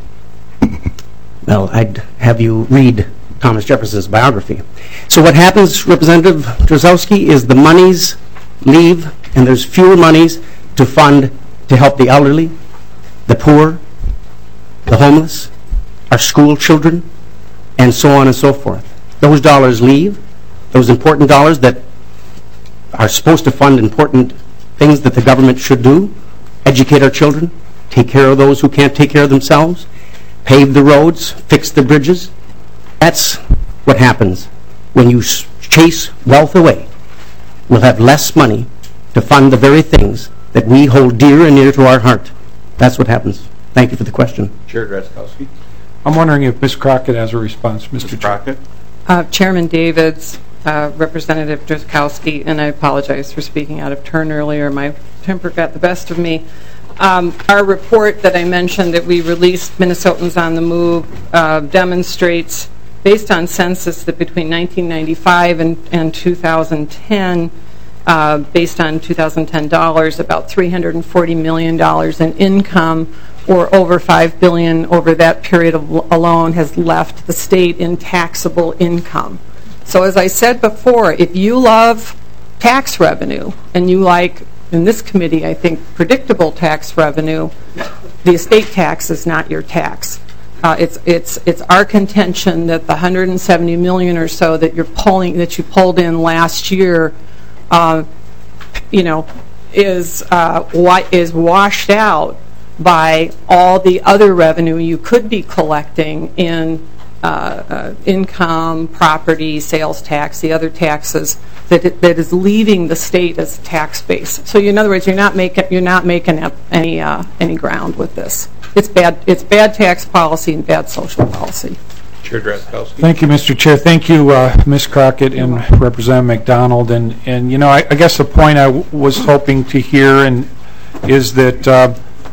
L: well, I'd have you read Thomas Jefferson's biography. So what happens, Representative Drazowski, is the monies leave, and there's fewer monies to fund to help the elderly, the poor, the homeless, our school children, and so on and so forth. Those dollars leave, those important dollars that are supposed to fund important things that the government should do, educate our children, take care of those who can't take care of themselves, pave the roads, fix the bridges. That's what happens when you chase wealth away. We'll have less money to fund the very things that we hold dear and near to our heart. That's what happens. Thank you for the question.
A: Chair Drazkowski.
N: I'm wondering if Miz Crockett has a response. Mister
A: Crockett?
M: Uh, Chairman Davids, uh, Representative Drazkowski, and I apologize for speaking out of turn earlier. My temper got the best of me. Um, our report that I mentioned that we released, Minnesotans on the Move, uh, demonstrates, based on census, that between nineteen ninety-five and, and two thousand ten, uh, based on two thousand ten dollars, about three hundred forty million dollars in income, or over five billion dollars over that period of, alone, has left the state in taxable income. So as I said before, if you love tax revenue and you like, in this committee, I think, predictable tax revenue, the estate tax is not your tax. Uh, it's it's it's our contention that the one hundred seventy million dollars or so that you're pulling that you pulled in last year, uh, you know, is uh, what is washed out by all the other revenue you could be collecting in uh, uh, income, property, sales tax, the other taxes that it, that is leaving the state as a tax base. So in other words, you're not making you're not making up any uh, any ground with this. It's bad. It's bad tax policy and bad social policy.
A: Chair Drazkowski.
N: Thank you, Mister Chair. Thank you, uh, Miz Crockett and Representative McDonald. And and you know, I, I guess the point I w was hoping to hear and is that. Uh,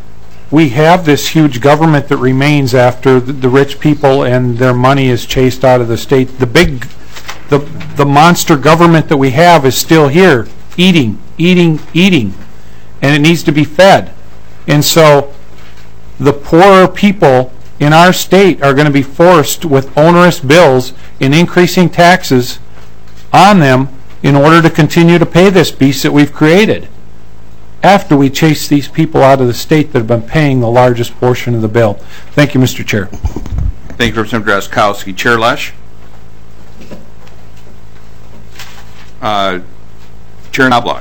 N: We have this huge government that remains after the, the rich people and their money is chased out of the state. The big, the, the monster government that we have is still here, eating, eating, eating, and it needs to be fed. And so the poorer people in our state are going to be forced with onerous bills and increasing taxes on them in order to continue to pay this beast that we've created, after we chase these people out of the state that have been paying the largest portion of the bill. Thank you, Mister Chair.
A: Thank you, Representative Drazkowski. Chair Lesch? Uh, Chair Knobloch?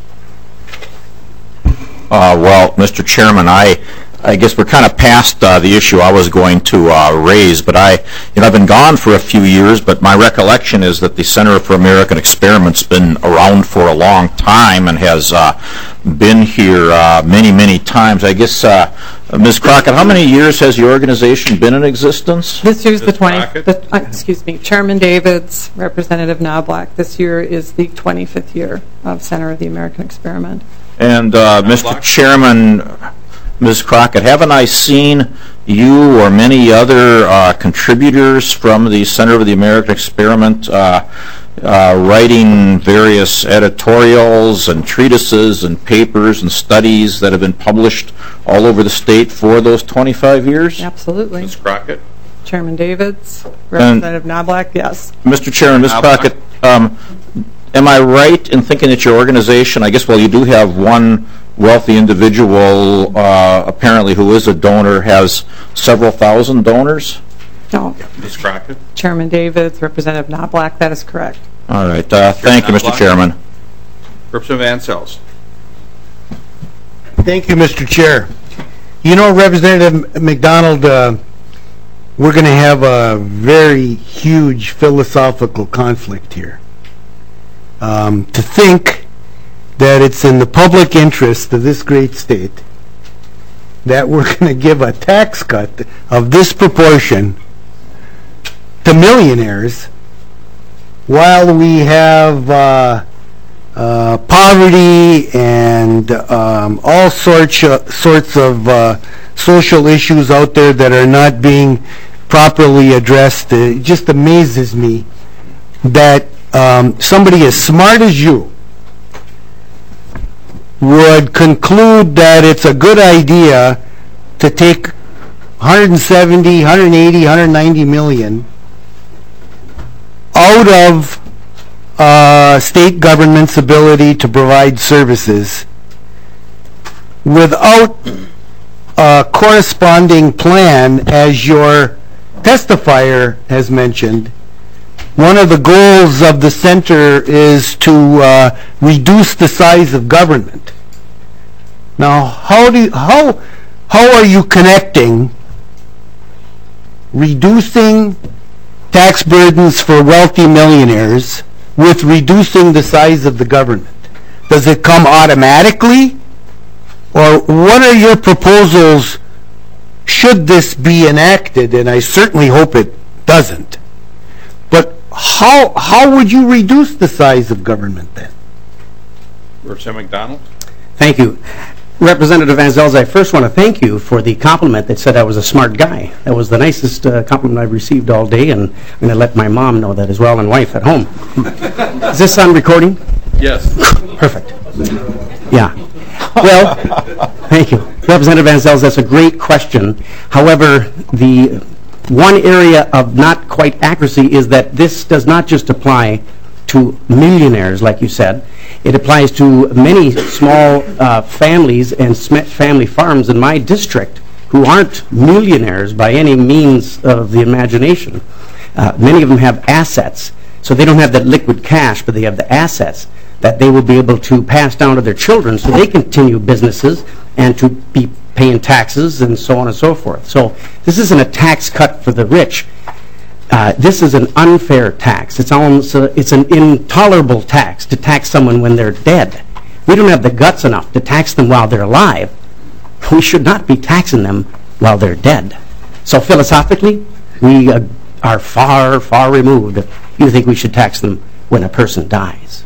K: Uh, well, Mister Chairman, I I guess we're kind of past uh, the issue I was going to uh, raise, but I, you know, I've been gone for a few years, but my recollection is that the Center for American Experiment's been around for a long time and has uh, been here uh, many, many times. I guess, uh, Miz Crockett, how many years has the organization been in existence?
M: This year's the twentieth. The, uh, excuse me, Chairman Davids, Representative Knobloch. This year is the twenty-fifth year of Center of the American Experiment.
K: And uh, Mister Chairman, Miz Crockett, haven't I seen you or many other uh, contributors from the Center of the American Experiment uh, uh, writing various editorials and treatises and papers and studies that have been published all over the state for those twenty-five years?
M: Absolutely.
A: Miz Crockett?
M: Chairman Davids, Representative Knobloch, yes.
K: Mister Chairman, Miz Crockett, um, am I right in thinking that your organization, I guess, well, you do have one wealthy individual, uh, apparently, who is a donor, has several thousand donors?
M: No.
A: Miz Crockett?
M: Chairman Davids, Representative Knobloch, that is correct.
K: All right. Uh, thank you, Mister Chairman.
A: Representative Ansels?
O: Thank you, Mister Chair. You know, Representative McDonald, uh, we're going to have a very huge philosophical conflict here. um, to think that it's in the public interest of this great state that we're going to give a tax cut of this proportion to millionaires while we have uh, uh, poverty and um, all sorts of, sorts of uh, social issues out there that are not being properly addressed. It just amazes me that um, somebody as smart as you would conclude that it's a good idea to take one hundred seventy, one hundred eighty, one hundred ninety million out of uh, state government's ability to provide services without a corresponding plan. As your testifier has mentioned, one of the goals of the center is to uh, reduce the size of government. Now, how do you, how how are you connecting reducing tax burdens for wealthy millionaires with reducing the size of the government? Does it come automatically? Or what are your proposals should this be enacted? And I certainly hope it doesn't. But how how would you reduce the size of government then?
A: Representative McDonald?
L: Thank you. Representative Van Zels, I first want to thank you for the compliment that said I was a smart guy. That was the nicest uh, compliment I've received all day, and I'm going to let my mom know that as well, and wife at home. Is this on recording?
A: Yes.
L: Perfect. Yeah. Well, thank you. Representative Van Zels, that's a great question. However, the one area of not quite accuracy is that this does not just apply to millionaires, like you said. It applies to many small uh, families and sm- family farms in my district who aren't millionaires by any means of the imagination. Uh, many of them have assets, so they don't have that liquid cash, but they have the assets that they will be able to pass down to their children so they continue businesses and to be paying taxes and so on and so forth. So this isn't a tax cut for the rich. Uh, this is an unfair tax. It's almost a, it's an intolerable tax to tax someone when they're dead. We don't have the guts enough to tax them while they're alive. We should not be taxing them while they're dead. So philosophically, we uh, are far, far removed. You think we should tax them when a person dies.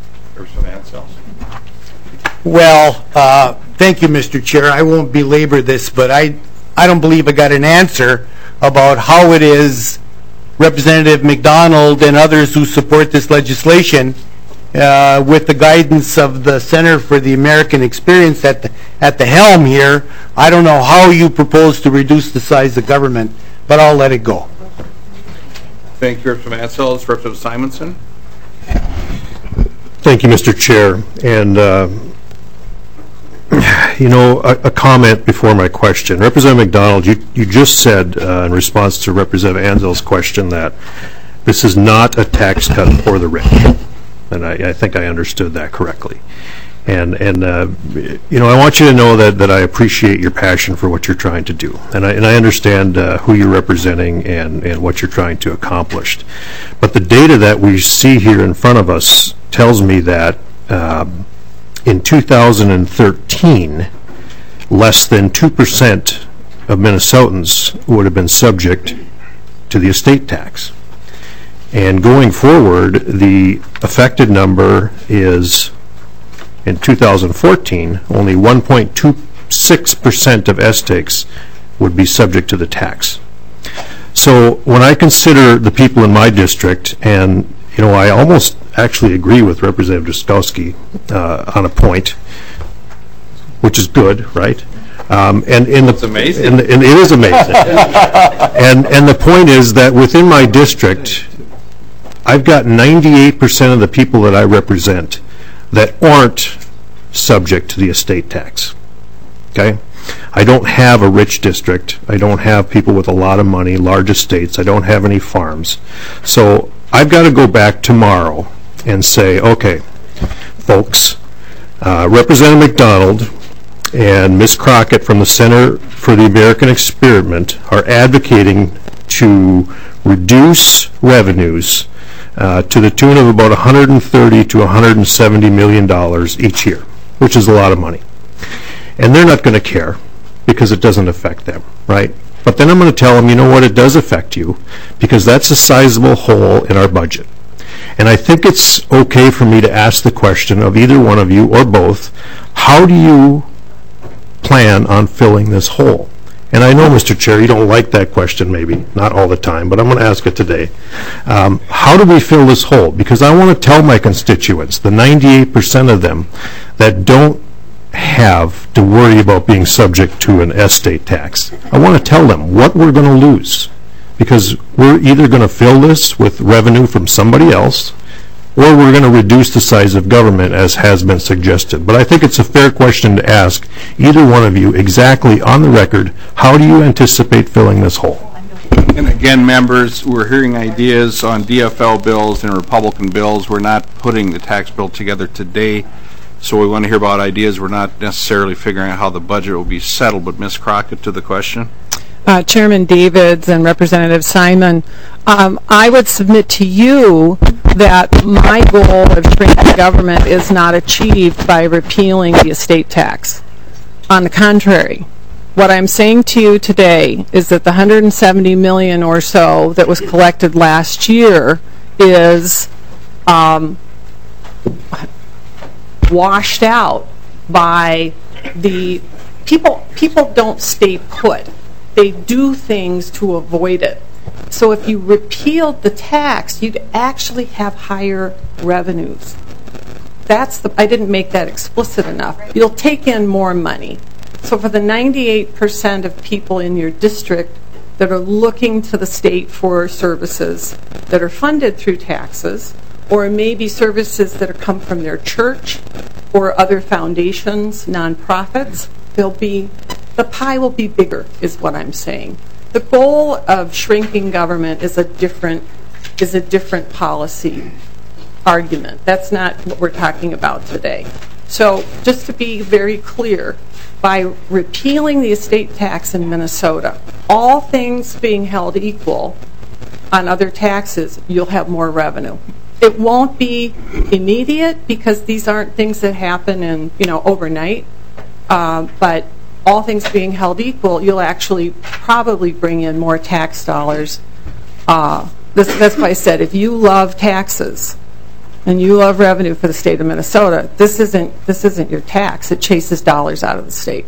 O: Well, uh, thank you, Mister Chair. I won't belabor this, but I, I don't believe I got an answer about how it is Representative McDonald and others who support this legislation, uh, with the guidance of the Center for the American Experience at the, at the helm here, I don't know how you propose to reduce the size of government, but I'll let it go.
A: Thank you, Representative Mansell. Representative Simonson?
P: Thank you, Mister Chair. And, uh, you know, a, a comment before my question. Representative McDonald, you, you just said uh, in response to Representative Anzel's question that this is not a tax cut for the rich. And I, I think I understood that correctly. And, and uh, you know, I want you to know that, that I appreciate your passion for what you're trying to do. And I, and I understand uh, who you're representing and, and what you're trying to accomplish. But the data that we see here in front of us tells me that um, in two thousand thirteen, less than two percent of Minnesotans would have been subject to the estate tax. And going forward, the affected number is, in two thousand fourteen, only one point two six percent of estates would be subject to the tax. So when I consider the people in my district, and you know, I almost actually agree with Representative Drazkowski uh, on a point, which is good, right? Um, and in the,
A: it's amazing.
P: And, and it is amazing. and and the point is that within my district, I've got ninety-eight percent of the people that I represent that aren't subject to the estate tax. Okay? I don't have a rich district. I don't have people with a lot of money, large estates. I don't have any farms. So I've got to go back tomorrow and say, okay, folks, uh, Representative McDonald and Miz Crockett from the Center for the American Experiment are advocating to reduce revenues uh, to the tune of about one hundred thirty to one hundred seventy million dollars each year, which is a lot of money. And they're not going to care because it doesn't affect them, right? But then I'm going to tell them, you know what, it does affect you because that's a sizable hole in our budget. And I think it's okay for me to ask the question of either one of you or both, how do you plan on filling this hole? And I know, Mister Chair, you don't like that question maybe, not all the time, but I'm going to ask it today. Um, how do we fill this hole? Because I want to tell my constituents, the ninety-eight percent of them that don't have to worry about being subject to an estate tax, I want to tell them what we're going to lose. Because we're either going to fill this with revenue from somebody else, or we're going to reduce the size of government, as has been suggested. But I think it's a fair question to ask either one of you exactly on the record, how do you anticipate filling this hole?
A: And again, members, we're hearing ideas on D F L bills and Republican bills. We're not putting the tax bill together today, so we want to hear about ideas. We're not necessarily figuring out how the budget will be settled. But Miz Crockett, to the question.
M: Uh, Chairman Davids and Representative Simon, um, I would submit to you that my goal of shrinking government is not achieved by repealing the estate tax. On the contrary, what I'm saying to you today is that the one hundred seventy million dollars or so that was collected last year is um, washed out by the people. People don't stay put. They do things to avoid it. So if you repealed the tax, you'd actually have higher revenues. That's the, I didn't make that explicit enough. You'll take in more money. So for the ninety-eight percent of people in your district that are looking to the state for services that are funded through taxes, or maybe services that have come from their church or other foundations, nonprofits, they'll be the pie will be bigger, is what I'm saying. The goal of shrinking government is a different is a different policy argument. That's not what we're talking about today. So just to be very clear, by repealing the estate tax in Minnesota, all things being held equal on other taxes, you'll have more revenue. It won't be immediate because these aren't things that happen in, you know, overnight, uh, but all things being held equal, you'll actually probably bring in more tax dollars. Uh, this, that's why I said, if you love taxes and you love revenue for the state of Minnesota, this isn't this isn't your tax. It chases dollars out of the state.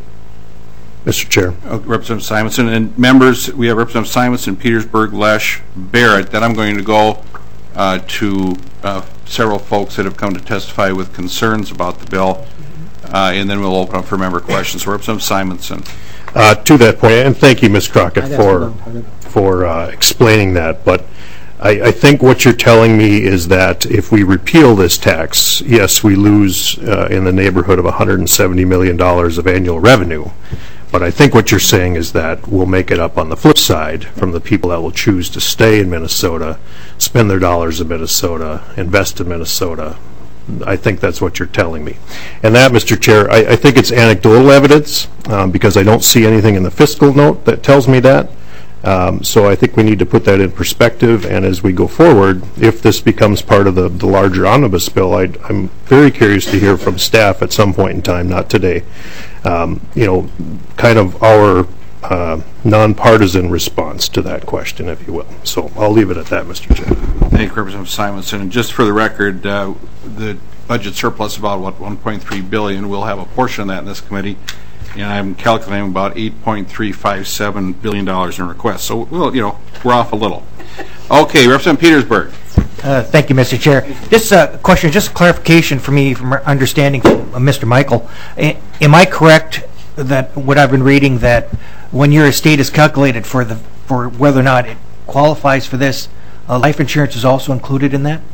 P: Mister Chair.
A: Uh, Representative Simonson. And members, we have Representative Simonson, Petersburg, Lesh, Barrett. Then I'm going to go uh, to uh, several folks that have come to testify with concerns about the bill. Uh, and then we'll open up for member questions. So Representative Simonson.
P: Uh, to that point, and thank you, Miz Crockett, for for uh, explaining that. But I, I think what you're telling me is that if we repeal this tax, yes, we lose uh, in the neighborhood of one hundred seventy million dollars of annual revenue. But I think what you're saying is that we'll make it up on the flip side from the people that will choose to stay in Minnesota, spend their dollars in Minnesota, invest in Minnesota. I think that's what you're telling me. And that, Mister Chair, I, I think it's anecdotal evidence um, because I don't see anything in the fiscal note that tells me that. Um, so I think we need to put that in perspective, and as we go forward, if this becomes part of the, the larger omnibus bill, I'd, I'm very curious to hear from staff at some point in time, not today, um, you know, kind of our uh, nonpartisan response to that question, if you will. So I'll leave it at that, Mister Chair.
A: Thank you, Representative Simonson. And just for the record, uh, the budget surplus about what one point three billion dollars. We'll have a portion of that in this committee, and I'm calculating about eight point three five seven billion dollars in requests. So we'll, you know, we're off a little. Okay, Representative Petersburg.
Q: Uh, thank you, Mister Chair. Just a question, just clarification for me from understanding from uh, Mister Michael. A- am I correct that what I've been reading that when your estate is calculated for the for whether or not it qualifies for this, uh, life insurance is also included in that?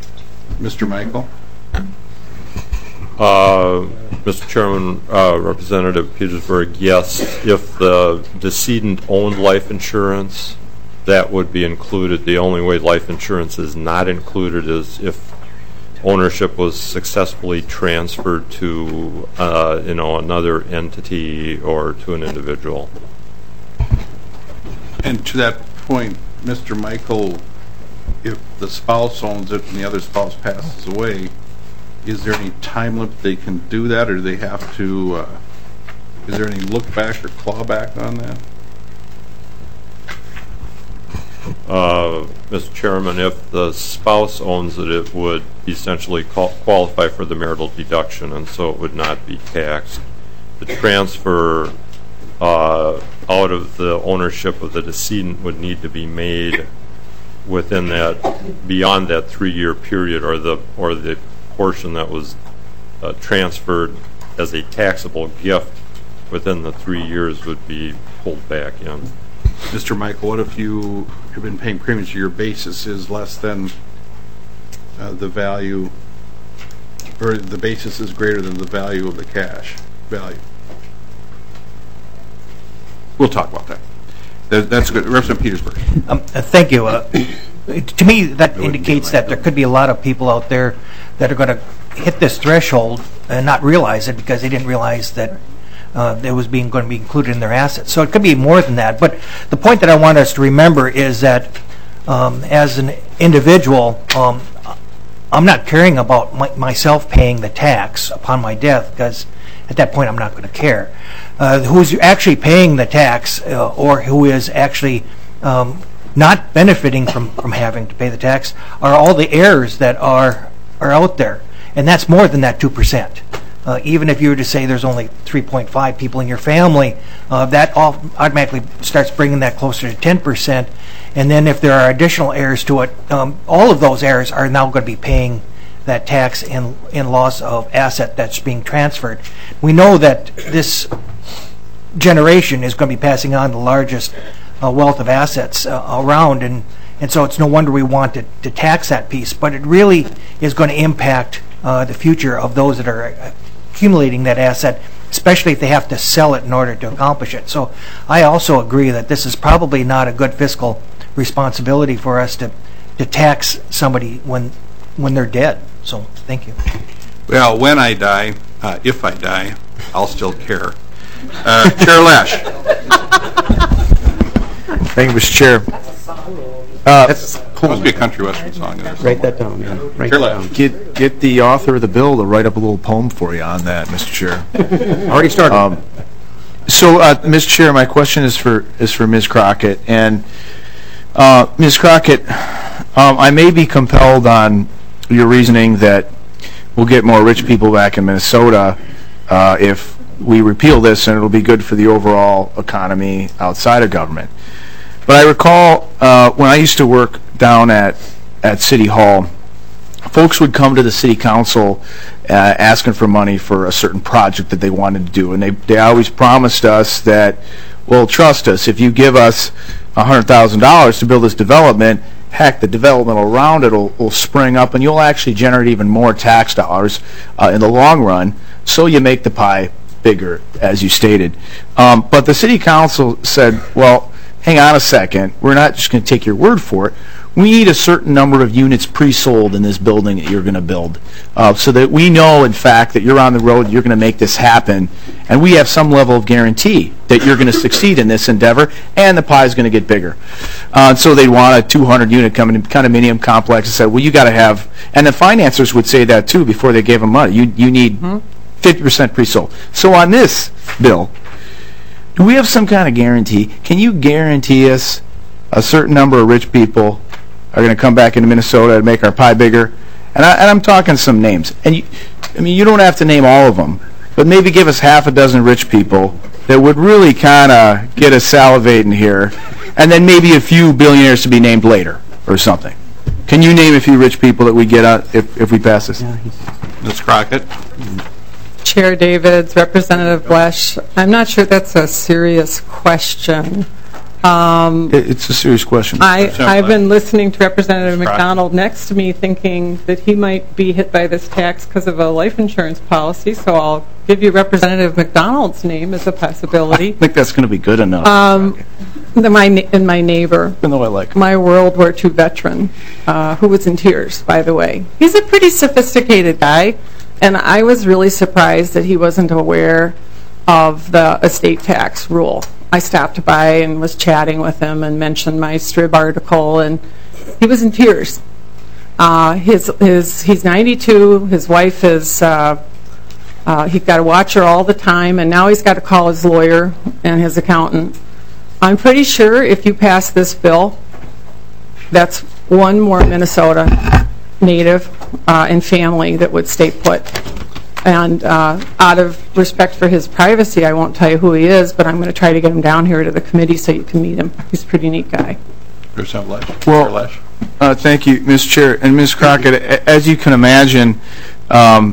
A: Mister Michael.
C: Uh, Mister Chairman, uh, Representative Petersburg, yes, if the decedent owned life insurance, that would be included. The only way life insurance is not included is if ownership was successfully transferred to, uh, you know, another entity or to an individual.
A: And to that point, Mister Michael, if the spouse owns it and the other spouse passes away, is there any time limit they can do that, or do they have to, uh, is there any look back or claw back on that?
C: Uh, Mister Chairman, if the spouse owns it, it would essentially qual- qualify for the marital deduction, and so it would not be taxed. The transfer uh, out of the ownership of the decedent would need to be made within that, beyond that three-year period, or the or the portion that was uh, transferred as a taxable gift within the three years would be pulled back in.
A: Mister Michael, what if you have been paying premiums, your basis is less than uh, the value, or the basis is greater than the value of the cash value? We'll talk about that. that that's good. Representative Petersburg.
Q: Um, uh, thank you. Uh, to me, that indicates that there could be a lot of people out there that are going to hit this threshold and not realize it because they didn't realize that Uh, it was being going to be included in their assets. So it could be more than that. But the point that I want us to remember is that um, as an individual, um, I'm not caring about my, myself paying the tax upon my death, because at that point I'm not going to care. Uh, who's actually paying the tax uh, or who is actually um, not benefiting from, from having to pay the tax are all the heirs that are, are out there. And that's more than that two percent. Uh, even if you were to say there's only three point five people in your family, uh, that all automatically starts bringing that closer to ten percent. And then if there are additional heirs to it, um, all of those heirs are now going to be paying that tax in, in loss of asset that's being transferred. We know that this generation is going to be passing on the largest uh, wealth of assets uh, around, and, and so it's no wonder we want to, to tax that piece. But it really is going to impact uh, the future of those that are accumulating that asset, especially if they have to sell it in order to accomplish it. So I also agree that this is probably not a good fiscal responsibility for us to, to tax somebody when when they're dead. So thank you.
A: Well, when I die, uh, if I die, I'll still care. Uh, Chair Lash.
J: Thank you, Mister Chair. Uh,
A: That's cool. Must be a country western song in there.
O: Write that down. Yeah. Write
A: Chair
O: that
A: Lash.
O: down.
J: Get get the author of the bill to write up a little poem for you on that, Mister Chair.
L: Already started.
J: Um, so, uh, Mister Chair, my question is for is for Miz Crockett, and uh, Miz Crockett, um, I may be compelled on your reasoning that we'll get more rich people back in Minnesota uh, if we repeal this, and it'll be good for the overall economy outside of government. But I recall uh, when I used to work down at, at City Hall, folks would come to the City Council uh, asking for money for a certain project that they wanted to do. And they, they always promised us that, well, trust us, if you give us one hundred thousand dollars to build this development, heck, the development around it will, will spring up, and you'll actually generate even more tax dollars uh, in the long run, so you make the pie bigger, as you stated. Um, but the City Council said, well, hang on a second, we're not just going to take your word for it. We need a certain number of units pre-sold in this building that you're going to build, uh, so that we know, in fact, that you're on the road, you're going to make this happen, and we have some level of guarantee that you're going to succeed in this endeavor, and the pie is going to get bigger. Uh, so they want a two hundred unit condominium complex, and said, well, you got to have, and the financiers would say that too before they gave them money. You you need fifty percent pre-sold. So on this bill, do we have some kind of guarantee? Can you guarantee us a certain number of rich people are going to come back into Minnesota and make our pie bigger? And, I, and I'm talking some names. And you, I mean, you don't have to name all of them, but maybe give us half a dozen rich people that would really kind of get us salivating here, and then maybe a few billionaires to be named later or something. Can you name a few rich people that we get out if, if we pass this?
A: Miz Crockett.
M: Chair Davids, Representative Blesch, I'm not sure that's a serious question. Um,
J: it's a serious question.
M: I, I've been listening to Representative McDonald next to me thinking that he might be hit by this tax because of a life insurance policy, so I'll give you Representative McDonald's name as a possibility.
J: I think that's going to be good enough.
M: Um, the, my, and my neighbor,
J: Even though I like
M: my World War Two veteran, uh, who was in tears, by the way. He's a pretty sophisticated guy, and I was really surprised that he wasn't aware of the estate tax rule. I stopped by and was chatting with him and mentioned my Strib article, and he was in tears. Uh, his his he's ninety-two. His wife is uh, uh, he's got to watch her all the time, and now he's got to call his lawyer and his accountant. I'm pretty sure if you pass this bill, that's one more Minnesota native uh, and family that would stay put. And uh, out of respect for his privacy, I won't tell you who he is, but I'm going to try to get him down here to the committee so you can meet him. He's a pretty neat guy.
J: Well, uh, thank you, Miz Chair. And Miz Crockett, as you can imagine, um,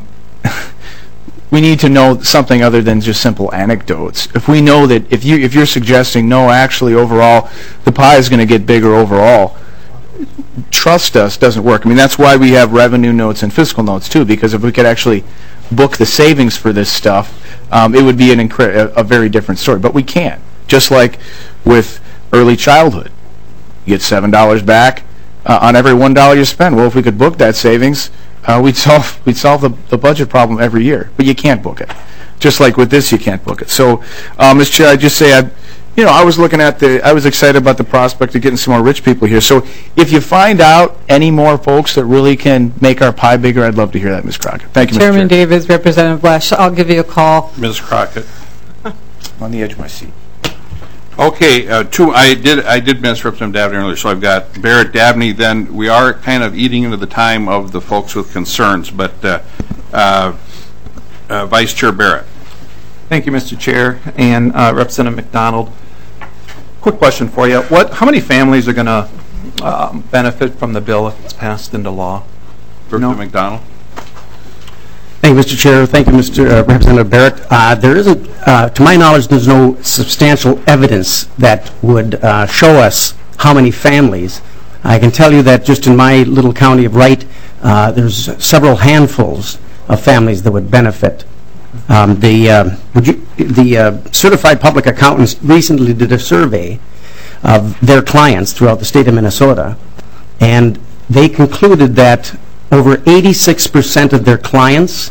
J: we need to know something other than just simple anecdotes. If we know that, if, you, if you're suggesting, no, actually, overall, the pie is going to get bigger overall, trust us, doesn't work. I mean, that's why we have revenue notes and fiscal notes, too, because if we could actually book the savings for this stuff, um, it would be an incre- a, a very different story. But we can't. Just like with early childhood. You get seven dollars back uh, on every one dollar you spend. Well, if we could book that savings, uh, we'd solve we'd solve the, the budget problem every year. But you can't book it. Just like with this, you can't book it. So, uh, Miz Chair, I just say, I, you know, I was looking at the, I was excited about the prospect of getting some more rich people here. So, if you find out any more folks that really can make our pie bigger, I'd love to hear that, Miz Crockett. Thank you, Mister
M: Chairman
J: Chair.
M: Davis, Representative Lesh, I'll give you a call.
A: Miz Crockett.
J: On the edge of my seat.
A: Okay, uh, two. I did. I did miss Representative Dabney earlier, so I've got Barrett, Dabney. Then we are kind of eating into the time of the folks with concerns. But uh, uh, uh, Vice Chair Barrett.
R: Thank you, Mister Chair, and uh, Representative McDonald. Quick question for you: What? How many families are going to um, benefit from the bill if it's passed into law?
A: Representative McDonald.
L: Thank you, Mister Chair. Thank you, Mister Uh, Representative Barrett. Uh, there isn't, uh, to my knowledge, there's no substantial evidence that would uh, show us how many families. I can tell you that just in my little county of Wright, uh, there's several handfuls of families that would benefit. Um, the uh, would you, the uh, certified public accountants recently did a survey of their clients throughout the state of Minnesota, and they concluded that over eighty-six percent of their clients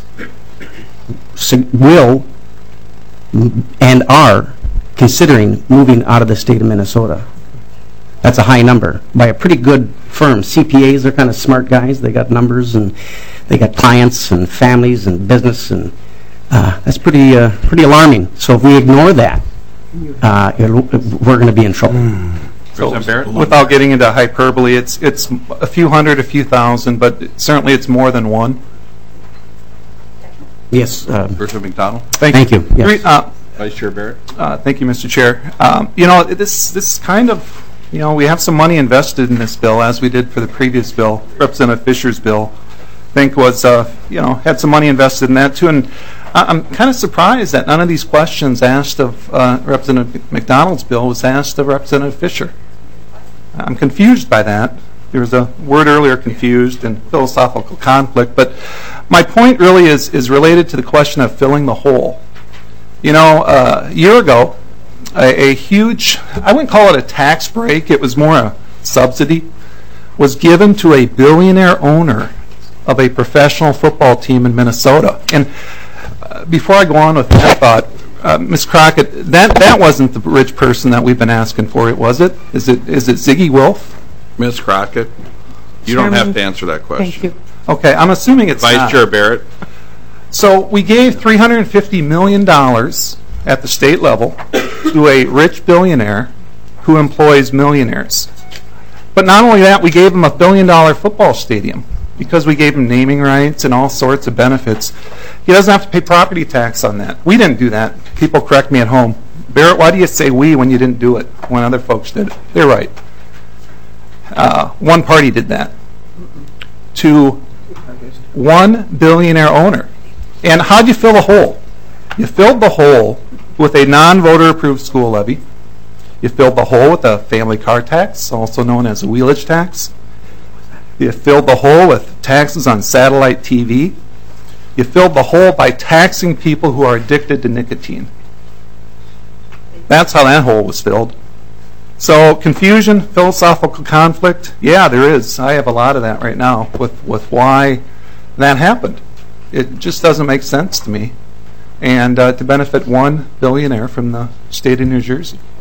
L: will and are considering moving out of the state of Minnesota. That's a high number by a pretty good firm. C P As are kind of smart guys. They got numbers and they got clients and families and business, and uh, that's pretty uh, pretty alarming. So if we ignore that, uh, it'll, we're going to be in trouble. Mm.
R: So, without getting into hyperbole, it's it's a few hundred, a few thousand, but certainly it's more than one.
L: Yes. Uh,
A: Representative McDonald.
R: Thank,
L: thank you. you.
R: Yes. Uh,
A: Vice Chair Barrett.
R: Uh, thank you, Mister Chair. Um, you know, this this kind of, you know, we have some money invested in this bill, as we did for the previous bill. Representative Fisher's bill, I think, was, uh, you know, had some money invested in that, too. And I'm kind of surprised that none of these questions asked of uh, Representative McDonald's bill was asked of Representative Fisher. I'm confused by that. There was a word earlier, confused, and philosophical conflict. But my point really is, is related to the question of filling the hole. You know, uh, a year ago, a, a huge, I wouldn't call it a tax break, it was more a subsidy, was given to a billionaire owner of a professional football team in Minnesota. And uh, before I go on with that thought, uh, Miz Crockett, that, that wasn't the rich person that we've been asking for, it was it? Is it is it Ziggy Wolf?
A: Miz Crockett, you
M: Chairman,
A: don't have to answer that question.
M: Thank you.
R: Okay, I'm assuming it's
A: Vice
R: not.
A: Chair Barrett.
R: So we gave three hundred fifty million dollars at the state level to a rich billionaire who employs millionaires. But not only that, we gave him a billion dollar football stadium because we gave him naming rights and all sorts of benefits. He doesn't have to pay property tax on that. We didn't do that. People correct me at home. Barrett, why do you say we when you didn't do it, when other folks did it? They're right. Uh, one party did that to one billionaire owner. And how'd you fill the hole? You filled the hole with a non-voter approved school levy. You filled the hole with a family car tax, also known as a wheelage tax. You filled the hole with taxes on satellite T V. You filled the hole by taxing people who are addicted to nicotine. That's how that hole was filled. So confusion, philosophical conflict, yeah, there is. I have a lot of that right now with, with why that happened. It just doesn't make sense to me. And uh, to benefit one billionaire from the state of New Jersey.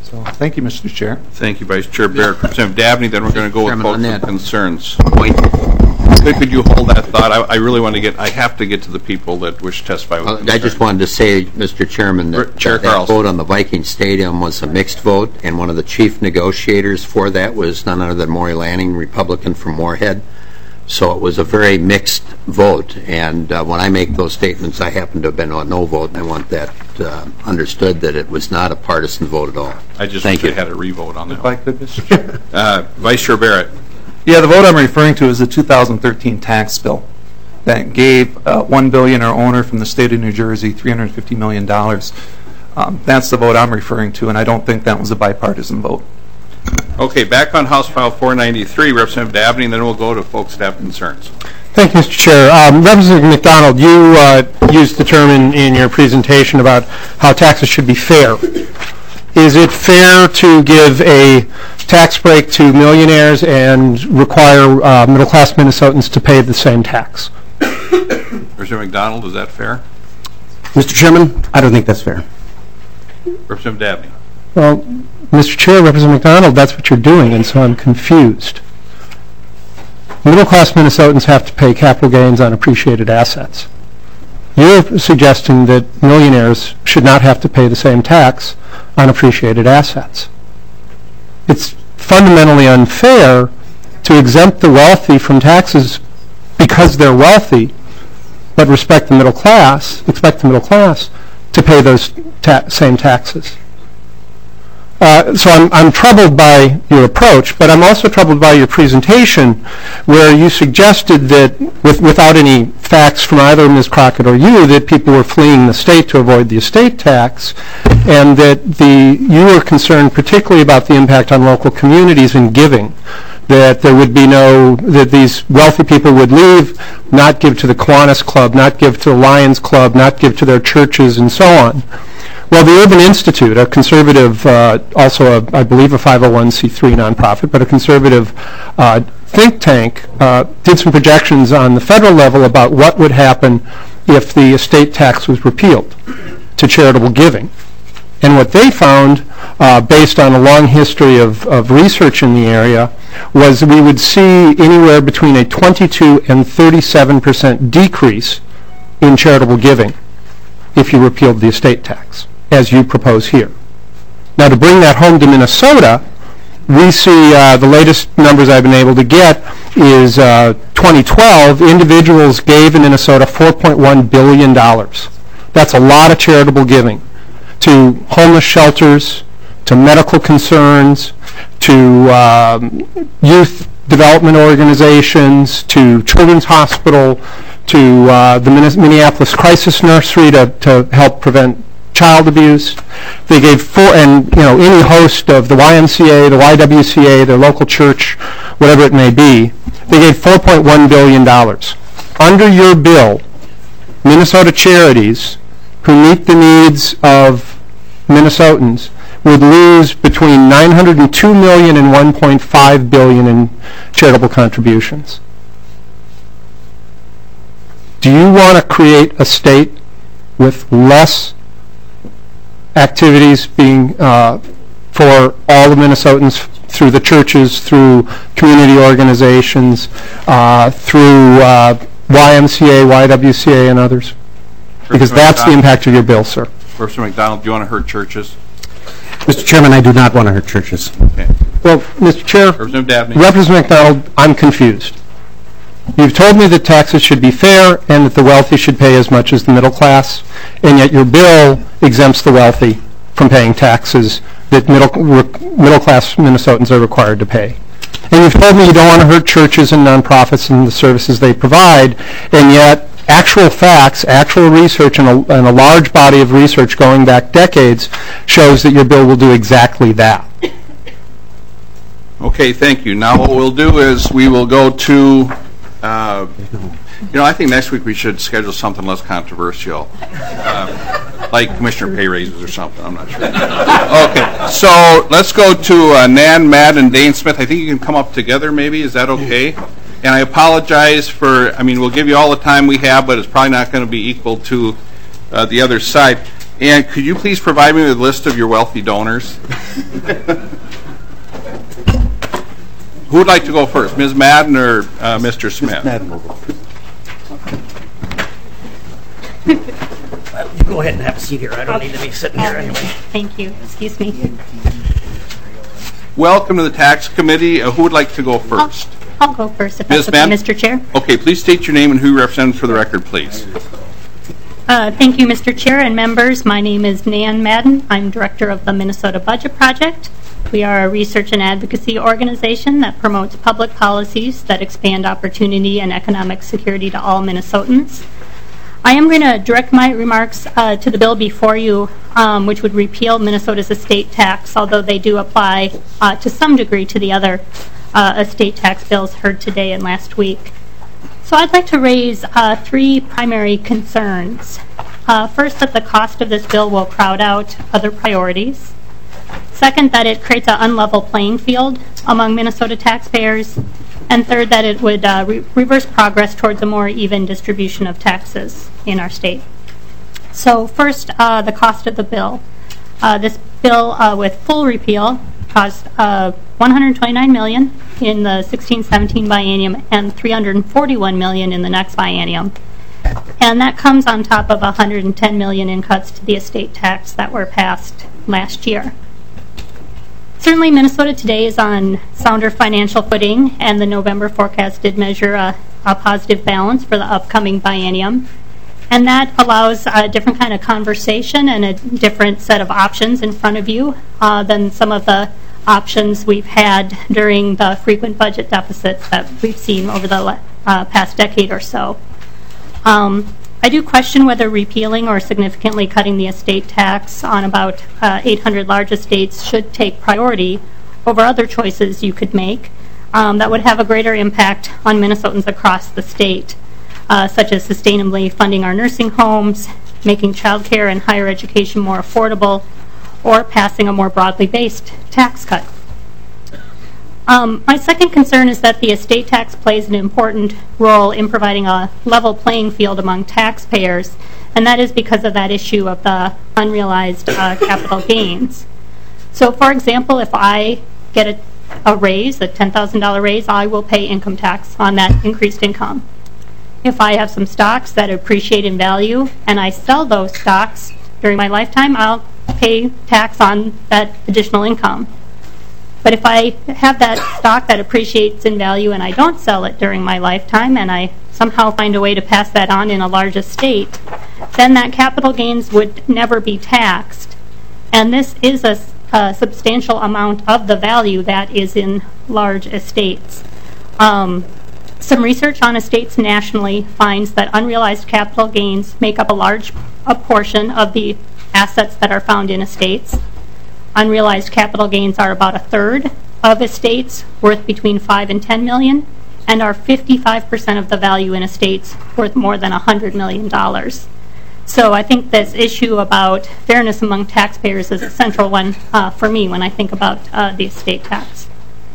R: So, thank you, Mister Chair.
A: Thank you, Vice Chair Barrett. Representative Dabney, then we're going to go with
G: Chairman,
A: folks
G: on
A: with
G: that
A: concerns.
G: Point.
A: Could could you hold that thought? I I really want to get, I have to get to the people that wish to testify with
G: Uh,
A: concerns.
G: I just wanted to say, Mister Chairman, that
A: Chair
G: uh, that
A: Carlson.
G: vote on the Viking Stadium was a mixed vote, and one of the chief negotiators for that was none other than Maury Lanning, Republican from Moorhead. So it was a very mixed vote, and uh, when I make those statements, I happen to have been on no vote, and I want that uh, understood that it was not a partisan vote at all.
A: I just
G: Thank
A: wish
G: you.
A: I had a re-vote on that.
R: If I could, Mister Chair.
A: Uh, Vice Chair Barrett.
R: Yeah, the vote I'm referring to is the two thousand thirteen tax bill that gave uh, one billionaire owner from the state of New Jersey three hundred fifty million dollars. Um, that's the vote I'm referring to, and I don't think that was a bipartisan vote.
A: Okay, back on House File four ninety-three, Representative Dabney, and then we'll go to folks that have concerns.
S: Thank you, Mister Chair. Um, Representative McDonald, you uh, used the term in, in your presentation about how taxes should be fair. Is it fair to give a tax break to millionaires and require uh, middle-class Minnesotans to pay the same tax?
A: Representative McDonald, is that fair?
L: Mister Chairman, I don't think that's fair.
A: Representative Dabney.
S: Well, Mister Chair, Representative McDonald, that's what you're doing, and so I'm confused. Middle-class Minnesotans have to pay capital gains on appreciated assets. You're suggesting that millionaires should not have to pay the same tax on appreciated assets. It's fundamentally unfair to exempt the wealthy from taxes because they're wealthy, but respect the middle class, expect the middle class to pay those ta- same taxes. Uh, so I'm, I'm troubled by your approach, but I'm also troubled by your presentation where you suggested that, with, without any facts from either Miz Crockett or you, that people were fleeing the state to avoid the estate tax, and that the you were concerned particularly about the impact on local communities in giving, that there would be no, that these wealthy people would leave, not give to the Kiwanis Club, not give to the Lions Club, not give to their churches, and so on. Well, the Urban Institute, a conservative, uh, also a, I believe a five oh one c three nonprofit, but a conservative uh, think tank, uh, did some projections on the federal level about what would happen if the estate tax was repealed to charitable giving. And what they found, uh, based on a long history of, of research in the area, was we would see anywhere between a twenty-two and thirty-seven percent decrease in charitable giving if you repealed the estate tax, as you propose here. Now, to bring that home to Minnesota, we see uh, the latest numbers I've been able to get is uh, twenty twelve, individuals gave in Minnesota four point one billion dollars. That's a lot of charitable giving to homeless shelters, to medical concerns, to um, youth development organizations, to Children's Hospital, to uh, the Minneapolis Crisis Nursery to, to help prevent child abuse. They gave four, and you know, any host of the Y M C A, the Y W C A, their local church, whatever it may be, they gave four point one billion dollars. Under your bill, Minnesota charities who meet the needs of Minnesotans would lose between nine hundred two million dollars and one point five billion dollars in charitable contributions. Do you want to create a state with less activities being uh, for all the Minnesotans through the churches, through community organizations, uh, through uh, Y M C A, Y W C A, and others? Because that's the impact of your bill, sir.
A: Representative McDonald, do you want to hurt churches?
L: Mister Chairman, I do not want to hurt churches.
A: Okay.
S: Well, Mister Chair,
A: Representative Dabney.
S: Representative McDonald, I'm confused. You've told me that taxes should be fair and that the wealthy should pay as much as the middle class, and yet your bill exempts the wealthy from paying taxes that middle, middle class Minnesotans are required to pay. And you've told me you don't want to hurt churches and nonprofits and the services they provide, and yet actual facts, actual research, and a, and a large body of research going back decades shows that your bill will do exactly that.
A: Okay, thank you. Now what we'll do is we will go to, uh, you know, I think next week we should schedule something less controversial, uh, like commissioner pay raises or something. I'm not sure. Okay, so let's go to uh, Nan, Matt, and Dane Smith. I think you can come up together maybe. Is that okay? And I apologize for, I mean, we'll give you all the time we have, but it's probably not going to be equal to uh, the other side. And could you please provide me with a list of your wealthy donors? Who would like to go first, Miz Madden or uh, Mister Smith?
L: Madden will go first.
Q: You go ahead and have a seat here. I don't need to be sitting here anyway.
T: Thank you. Excuse me.
A: Welcome to the Tax Committee. Uh, who would like to go first?
T: I'll, I'll go first if
A: Miz
T: that's okay, Mister Chair.
A: Okay, please state your name and who you represent for the record, please.
T: Uh, thank you, Mister Chair and members. My name is Nan Madden. I'm director of the Minnesota Budget Project. We are a research and advocacy organization that promotes public policies that expand opportunity and economic security to all Minnesotans. I am going to direct my remarks uh, to the bill before you, um, which would repeal Minnesota's estate tax, although they do apply uh, to some degree to the other uh, estate tax bills heard today and last week. So I'd like to raise uh, three primary concerns. Uh, first, that the cost of this bill will crowd out other priorities. Second, that it creates an unlevel playing field among Minnesota taxpayers. And third, that it would uh, re reverse progress towards a more even distribution of taxes in our state. So first, uh, the cost of the bill. Uh, this bill, uh, with full repeal, cost uh, one hundred twenty-nine million dollars in the sixteen seventeen biennium and three hundred forty-one million dollars in the next biennium. And that comes on top of one hundred ten million dollars in cuts to the estate tax that were passed last year. Certainly, Minnesota today is on sounder financial footing, and the November forecast did measure a, a positive balance for the upcoming biennium. And that allows a different kind of conversation and a different set of options in front of you uh, than some of the options we've had during the frequent budget deficits that we've seen over the uh, past decade or so. Um, I do question whether repealing or significantly cutting the estate tax on about uh, eight hundred large estates should take priority over other choices you could make um, that would have a greater impact on Minnesotans across the state, uh, such as sustainably funding our nursing homes, making child care and higher education more affordable, or passing a more broadly based tax cut. Um, my second concern is that the estate tax plays an important role in providing a level playing field among taxpayers, and that is because of that issue of the unrealized uh, capital gains. So, for example, if I get a, a raise, a ten thousand dollar raise, I will pay income tax on that increased income. If I have some stocks that appreciate in value and I sell those stocks during my lifetime, I'll pay tax on that additional income. But if I have that stock that appreciates in value and I don't sell it during my lifetime and I somehow find a way to pass that on in a large estate, then that capital gains would never be taxed. And this is a, a substantial amount of the value that is in large estates. Um, some research on estates nationally finds that unrealized capital gains make up a large a portion of the assets that are found in estates. Unrealized capital gains are about a third of estates, worth between five and ten million, and are fifty-five percent of the value in estates, worth more than one hundred million dollars. So I think this issue about fairness among taxpayers is a central one uh, for me when I think about uh, the estate tax.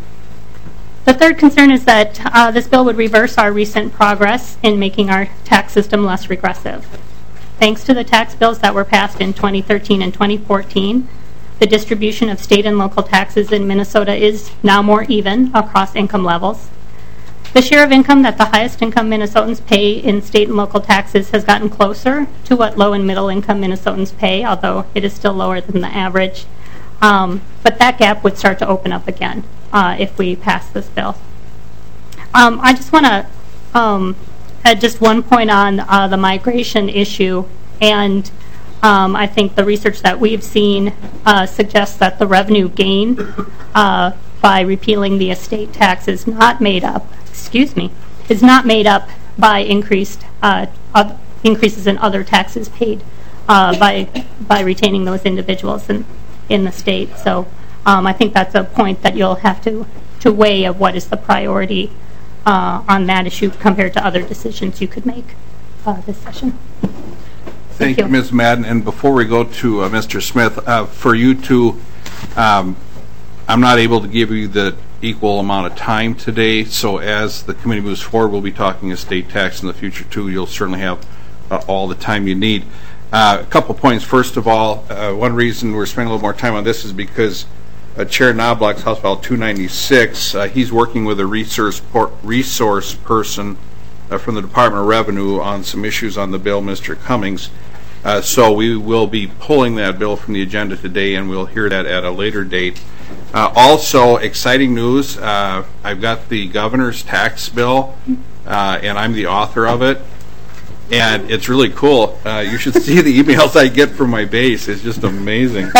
T: The third concern is that uh, this bill would reverse our recent progress in making our tax system less regressive. Thanks to the tax bills that were passed in twenty thirteen and twenty fourteen, the distribution of state and local taxes in Minnesota is now more even across income levels. The share of income that the highest income Minnesotans pay in state and local taxes has gotten closer to what low and middle income Minnesotans pay, although it is still lower than the average. Um, but that gap would start to open up again uh, if we pass this bill. Um, I just want to um, add just one point on uh, the migration issue, and Um, I think the research that we've seen uh, suggests that the revenue gain uh, by repealing the estate tax is not made up, excuse me, is not made up by increased uh, uh, increases in other taxes paid uh, by by retaining those individuals in, in the state. So um, I think that's a point that you'll have to, to weigh of what is the priority uh, on that issue compared to other decisions you could make uh, this session.
A: Thank, Thank you, Miz Madden. And before we go to uh, Mister Smith, uh, for you to, um, I'm not able to give you the equal amount of time today, so as the committee moves forward, we'll be talking estate tax in the future too. You'll certainly have uh, all the time you need. Uh, a couple points. First of all, uh, one reason we're spending a little more time on this is because uh, Chair Knobloch's House File two ninety-six, uh, he's working with a resource, por- resource person uh, from the Department of Revenue on some issues on the bill, Mister Cummings. Uh, so we will be pulling that bill from the agenda today, and we'll hear that at a later date. Uh, also, exciting news, uh, I've got the governor's tax bill, uh, and I'm the author of it. And it's really cool. Uh, you should see the emails I get from my base. It's just amazing.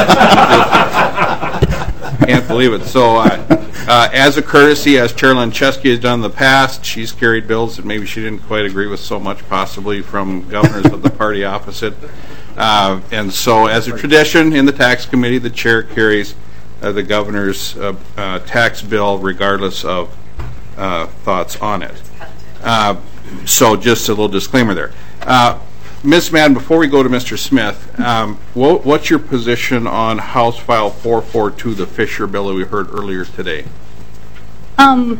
A: Can't believe it. So uh, uh, as a courtesy, as Chair Lancheski has done in the past, she's carried bills that maybe she didn't quite agree with so much, possibly from governors of the party opposite. Uh, and so as a tradition in the tax committee, the chair carries uh, the governor's uh, uh, tax bill regardless of uh, thoughts on it. Uh, So just a little disclaimer there. Uh, Miz Madden, before we go to Mister Smith, um, what, what's your position on House File four forty-two, the Fisher bill that we heard earlier today?
T: Um,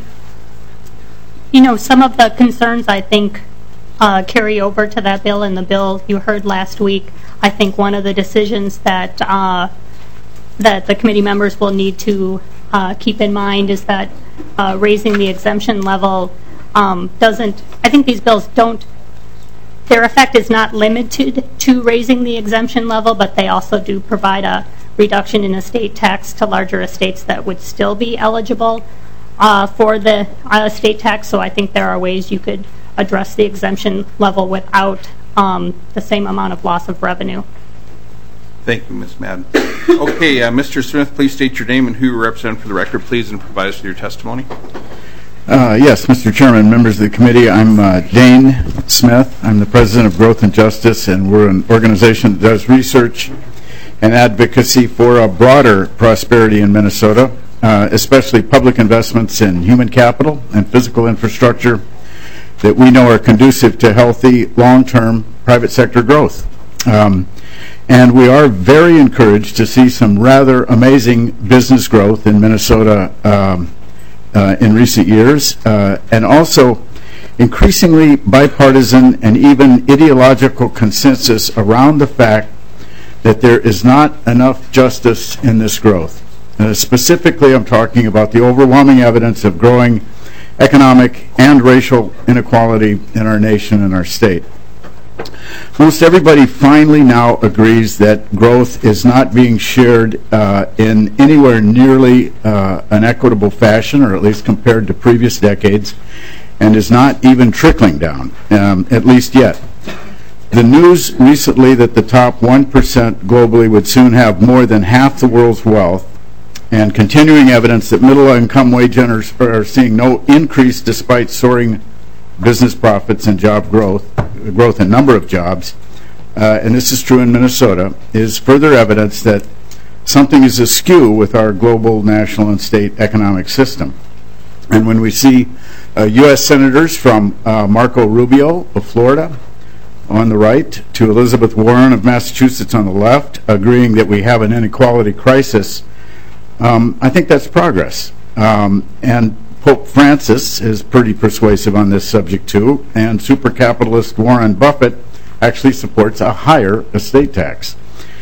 T: you know, some of the concerns I think uh, carry over to that bill, and the bill you heard last week. I think one of the decisions that uh, that the committee members will need to uh, keep in mind is that uh, raising the exemption level Um, doesn't, I think these bills don't, their effect is not limited to raising the exemption level, but they also do provide a reduction in estate tax to larger estates that would still be eligible uh, for the uh, estate tax. So I think there are ways you could address the exemption level without um, the same amount of loss of revenue.
A: Thank you, Miz Madden. Okay, uh, Mister Smith, please state your name and who you represent for the record, please, and provide us with your testimony.
U: Uh, yes, Mister Chairman, members of the committee, I'm uh, Dane Smith. I'm the president of Growth and Justice, and we're an organization that does research and advocacy for a broader prosperity in Minnesota, uh, especially public investments in human capital and physical infrastructure that we know are conducive to healthy, long-term private sector growth. Um, and we are very encouraged to see some rather amazing business growth in Minnesota um, Uh, in recent years, uh, and also increasingly bipartisan and even ideological consensus around the fact that there is not enough justice in this growth. Uh, specifically, I'm talking about the overwhelming evidence of growing economic and racial inequality in our nation and our state. Most everybody finally now agrees that growth is not being shared uh, in anywhere nearly uh, an equitable fashion, or at least compared to previous decades, and is not even trickling down, um, at least yet. The news recently that the top one percent globally would soon have more than half the world's wealth, and continuing evidence that middle-income wage earners are seeing no increase despite soaring business profits and job growth, growth in number of jobs, uh, and this is true in Minnesota, is further evidence that something is askew with our global, national, and state economic system. And when we see uh, U S senators from uh, Marco Rubio of Florida on the right to Elizabeth Warren of Massachusetts on the left agreeing that we have an inequality crisis, um, I think that's progress. Um, and Pope Francis is pretty persuasive on this subject too, and super capitalist Warren Buffett actually supports a higher estate tax.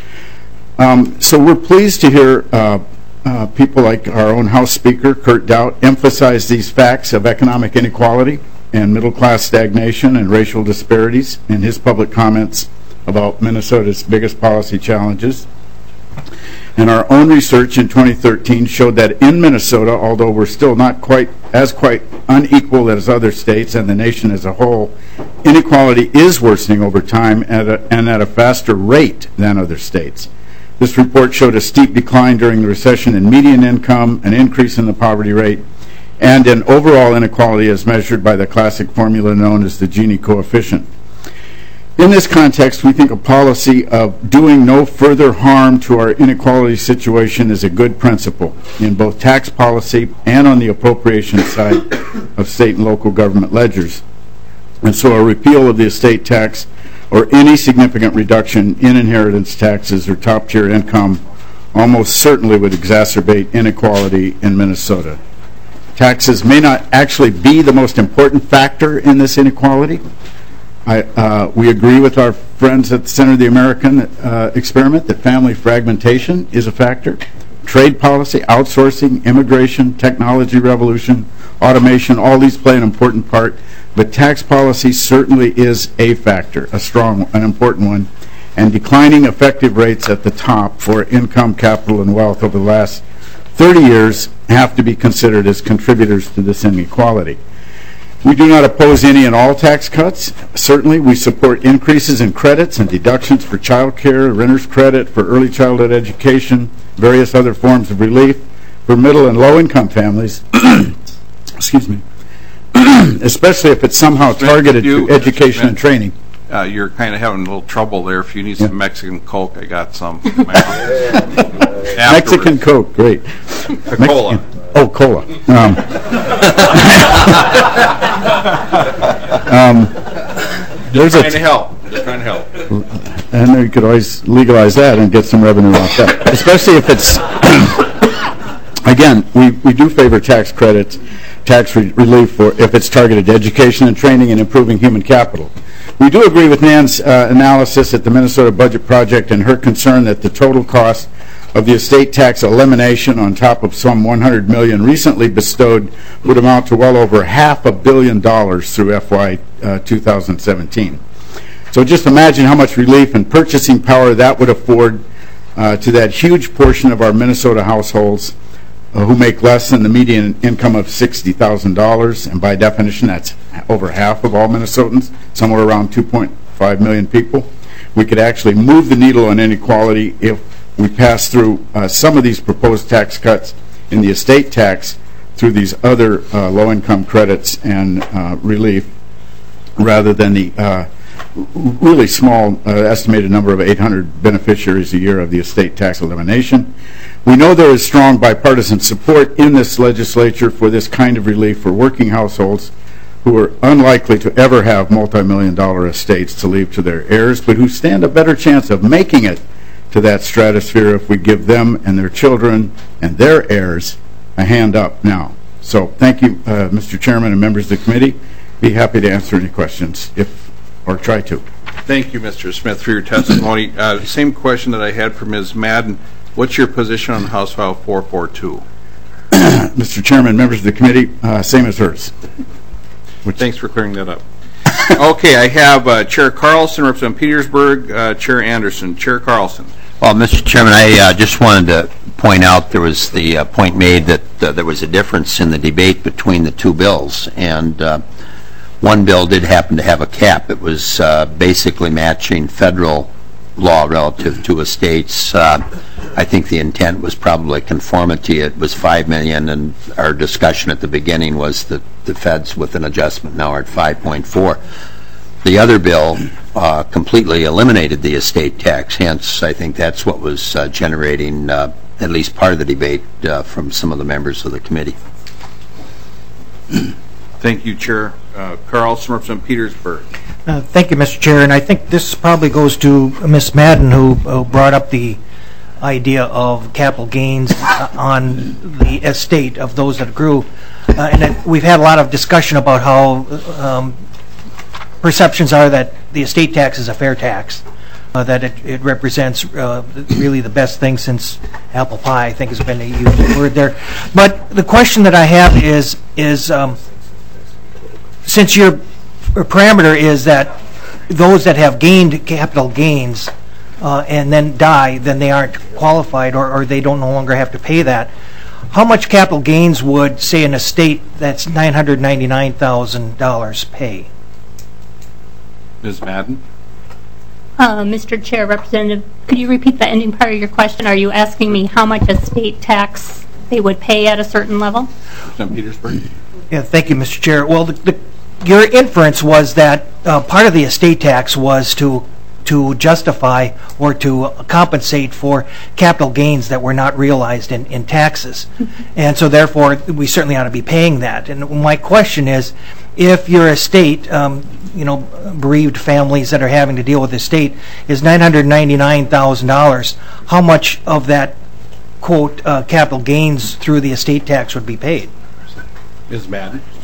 U: Um, so we're pleased to hear uh, uh, people like our own House Speaker, Kurt Daudt, emphasize these facts of economic inequality and middle-class stagnation and racial disparities in his public comments about Minnesota's biggest policy challenges. And our own research in twenty thirteen showed that in Minnesota, although we're still not quite as quite unequal as other states and the nation as a whole, inequality is worsening over time at a, and at a faster rate than other states. This report showed a steep decline during the recession in median income, an increase in the poverty rate, and in overall inequality as measured by the classic formula known as the Gini coefficient. In this context, we think a policy of doing no further harm to our inequality situation is a good principle in both tax policy and on the appropriation side of state and local government ledgers. And so a repeal of the estate tax or any significant reduction in inheritance taxes or top-tier income almost certainly would exacerbate inequality in Minnesota. Taxes may not actually be the most important factor in this inequality, I, uh, we agree with our friends at the Center of the American uh, Experiment that family fragmentation is a factor. Trade policy, outsourcing, immigration, technology revolution, automation, all these play an important part. But tax policy certainly is a factor, a strong, an important one. And declining effective rates at the top for income, capital, and wealth over the last thirty years have to be considered as contributors to this inequality. We do not oppose any and all tax cuts. Certainly, we support increases in credits and deductions for child care, renter's credit for early childhood education, various other forms of relief for middle and low-income families, excuse me, especially if it's somehow targeted to education and training.
A: Uh, you're kind of having a little trouble there. If you need
U: Yeah.
A: some Mexican Coke, I got some.
U: Mexican Coke, great.
A: A cola.
U: Oh, cola. Um, um, there's
A: Just
U: a
A: trying to help. Just trying to help.
U: And you could always legalize that and get some revenue off that. Especially if it's, again, we, we do favor tax credits, tax re- relief for if it's targeted to education and training and improving human capital. We do agree with Nan's uh, analysis at the Minnesota Budget Project and her concern that the total cost of the estate tax elimination on top of some one hundred million dollars recently bestowed would amount to well over half a billion dollars through F Y uh, two thousand seventeen. So just imagine how much relief and purchasing power that would afford uh, to that huge portion of our Minnesota households uh, who make less than the median income of sixty thousand dollars, and by definition that's over half of all Minnesotans, somewhere around two point five million people. We could actually move the needle on inequality if we pass through uh, some of these proposed tax cuts in the estate tax through these other uh, low-income credits and uh, relief, rather than the uh, really small uh, estimated number of eight hundred beneficiaries a year of the estate tax elimination. We know there is strong bipartisan support in this legislature for this kind of relief for working households who are unlikely to ever have multi-million dollar estates to leave to their heirs, but who stand a better chance of making it to that stratosphere if we give them and their children and their heirs a hand up now. So thank you, uh, Mister Chairman and members of the committee. Be happy to answer any questions if or try to.
A: Thank you, Mister Smith, for your testimony. Uh, same question that I had for Miz Madden. What's your position on House File four forty-two?
U: Mister Chairman, members of the committee, uh, same as hers.
A: Which Thanks for clearing that up. Okay, I have uh, Chair Carlson, Representative Petersburg, uh, Chair Anderson. Chair Carlson.
G: Well, Mister Chairman, I uh, just wanted to point out there was the uh, point made that uh, there was a difference in the debate between the two bills, and uh, one bill did happen to have a cap. It was uh, basically matching federal law relative to estates. Uh, I think the intent was probably conformity. It was five million dollars, and our discussion at the beginning was that the feds with an adjustment now are at five point four. The other bill uh, completely eliminated the estate tax, hence I think that's what was uh, generating uh, at least part of the debate uh, from some of the members of the committee.
A: Thank you, Chair uh, Carlson, Representative Petersburg.
Q: Uh, thank you, Mister Chair, and I think this probably goes to Miz Madden, who uh, brought up the idea of capital gains uh, on the estate of those that grew. Uh, and it, we've had a lot of discussion about how um, perceptions are that the estate tax is a fair tax, uh, that it, it represents uh, really the best thing since apple pie, I think has been a used word there. But the question that I have is, is um, since your parameter is that those that have gained capital gains uh, and then die, then they aren't qualified, or, or they don't no longer have to pay that. How much capital gains would, say, an estate that's nine hundred ninety-nine thousand dollars pay?
A: Miz Madden?
T: Uh, Mister Chair, Representative, could you repeat the ending part of your question? Are you asking me how much estate tax they would pay at a certain level?
A: Representative Petersburg?
Q: Yeah, thank you, Mister Chair. Well, the, the, your inference was that uh, part of the estate tax was to to justify or to compensate for capital gains that were not realized in, in taxes. And so therefore, we certainly ought to be paying that. And my question is, if your estate, um, you know, bereaved families that are having to deal with estate is nine hundred ninety-nine thousand dollars, how much of that, quote, uh, capital gains through the estate tax would be paid?
A: Miz Madden?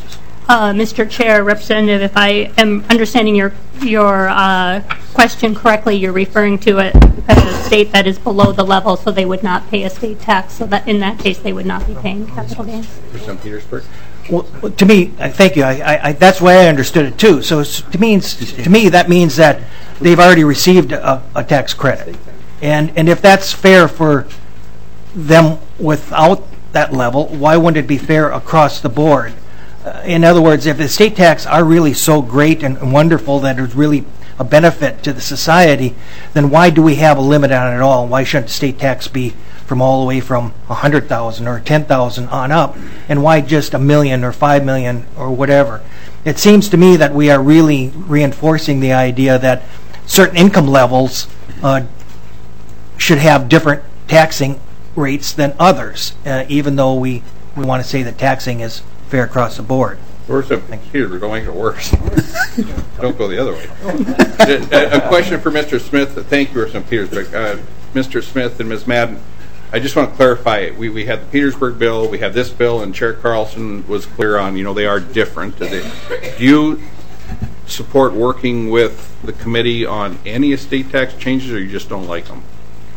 T: Uh, Mister Chair, Representative, if I am understanding your your uh, question correctly, you're referring to a, a state that is below the level, so they would not pay a state tax. So that in that case, they would not be paying capital gains.
A: For Saint Petersburg.
Q: Well, to me, uh, thank you. I, I, I, that's the way I understood it too. So it's, to me, to me, that means that they've already received a, a tax credit, and and if that's fair for them without that level, why wouldn't it be fair across the board? Uh, in other words, if the state tax are really so great and, and wonderful that it's really a benefit to the society, then why do we have a limit on it at all? Why shouldn't the state tax be from all the way from one hundred thousand or ten thousand on up? And why just a million or five million or whatever? It seems to me that we are really reinforcing the idea that certain income levels uh, should have different taxing rates than others, uh, even though we, we want to say that taxing is fair across the board.
A: Where's the Peter? Don't make it worse. Don't go the other way. a, a question for Mister Smith. Thank you, Saint Petersburg. Uh, Mister Smith and Miz Madden, I just want to clarify. We we had the Petersburg bill. We have this bill, and Chair Carlson was clear on. You know, they are different. Do, they, do you support working with the committee on any estate tax changes, or you just don't like them?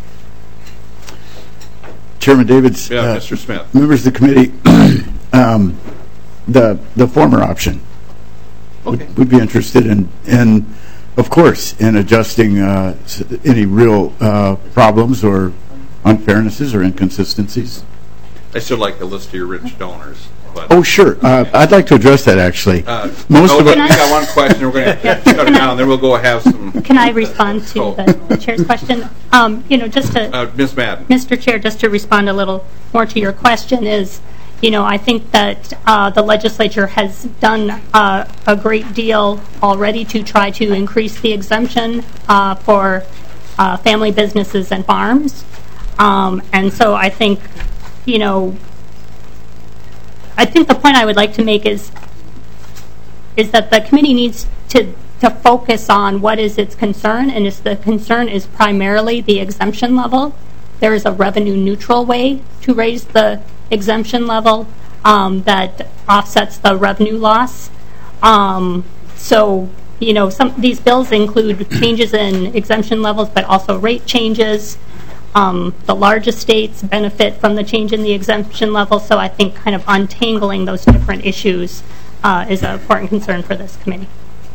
U: Chairman Davids,
A: yeah,
U: uh,
A: Mister Smith,
U: members of the committee. um, The the former option
A: okay.
U: would, would be interested in, in, of course, in adjusting uh, any real uh, problems or unfairnesses or inconsistencies.
A: I still like the list of your rich donors. But
U: Oh, sure. Uh, I'd like to address that, actually.
A: Uh,
U: Most
A: no,
U: of
A: we
U: it.
A: got one question. We're going to shut it down. Then we'll go have some.
T: Can I respond to
A: Oh.
T: the, the chair's question? Um, you know, just to
A: Uh, Miz Madden.
T: Mister Chair, just to respond a little more to your question is, you know, I think that uh, the legislature has done uh, a great deal already to try to increase the exemption uh, for uh, family businesses and farms. Um, and so I think, you know, I think the point I would like to make is is that the committee needs to to focus on what is its concern, and it's the concern is primarily the exemption level. There is a revenue neutral way to raise the exemption level um, that offsets the revenue loss. Um, so, you know, some these bills include changes in exemption levels, but also rate changes. Um, the largest states benefit from the change in the exemption level, so I think kind of untangling those different issues uh, is an important concern for this committee.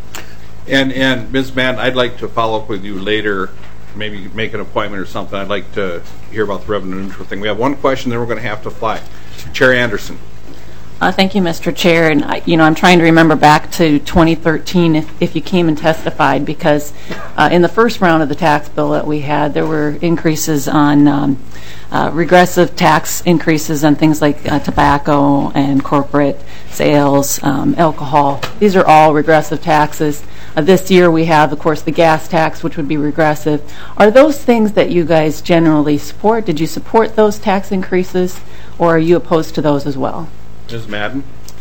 A: And, and Miz Madden, I'd like to follow up with you later, maybe make an appointment or something. I'd like to hear about the revenue neutral thing. We have one question, then we're going to have to fly. Chair Anderson.
E: Uh, thank you, Mister Chair. And I, you know, I'm trying to remember back to twenty thirteen if, if you came and testified, because uh, in the first round of the tax bill that we had, there were increases on um, uh, regressive tax increases on things like uh, tobacco and corporate sales, um, alcohol. These are all regressive taxes. Uh, this year we have, of course, the gas tax, which would be regressive. Are those things that you guys generally support? Did you support those tax increases, or are you opposed to those as well?
A: Miz Madden.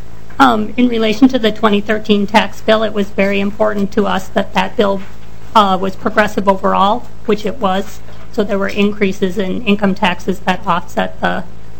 T: Um, in relation to the twenty thirteen tax bill, it was very important to us that that bill uh, was progressive overall, which it was. So there were increases in income taxes that offset the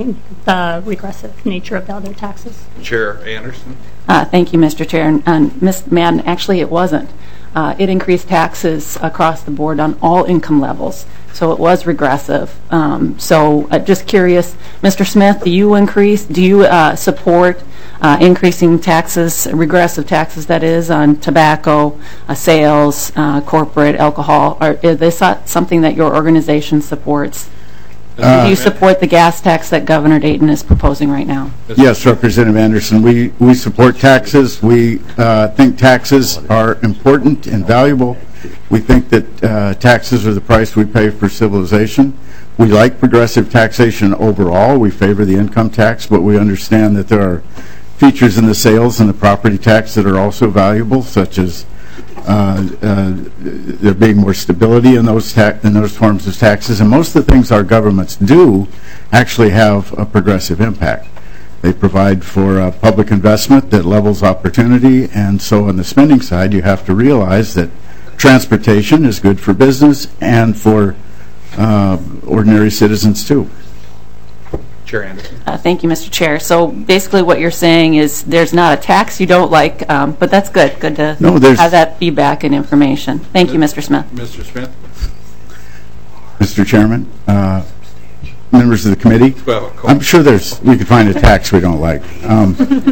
T: the regressive nature of the other taxes.
A: Chair Anderson.
E: Uh, thank you, Mister Chair. And, and Miz Madden, actually it wasn't. Uh, it increased taxes across the board on all income levels. So it was regressive. Um, so uh, just curious, Mister Smith, do you increase, do you uh, support uh, increasing taxes, regressive taxes that is, on tobacco, uh, sales, uh, corporate, alcohol? Or is this something that your organization supports?
U: Uh,
E: do you support the gas tax that Governor Dayton is proposing right now?
U: Yes, Representative Anderson. We, we support taxes. We uh, think taxes are important and valuable. We think that uh, taxes are the price we pay for civilization. We like progressive taxation overall. We favor the income tax, but we understand that there are features in the sales and the property tax that are also valuable, such as uh, uh, there being more stability in those ta- in those forms of taxes. And most of the things our governments do actually have a progressive impact. They provide for uh, public investment that levels opportunity, and so on the spending side, you have to realize that transportation is good for business and for uh, ordinary citizens too.
N: Chair Anderson.
E: Uh, Thank you, Mister Chair. So basically what you're saying is there's not a tax you don't like, um, but that's good. Good to
U: No, there's-
E: have that feedback and information. Thank you, Mister Smith.
A: Mister Smith?
U: Mister Chairman, uh, members of the committee,
A: Well, cool.
U: I'm sure there's, we could find a tax we don't like. Um,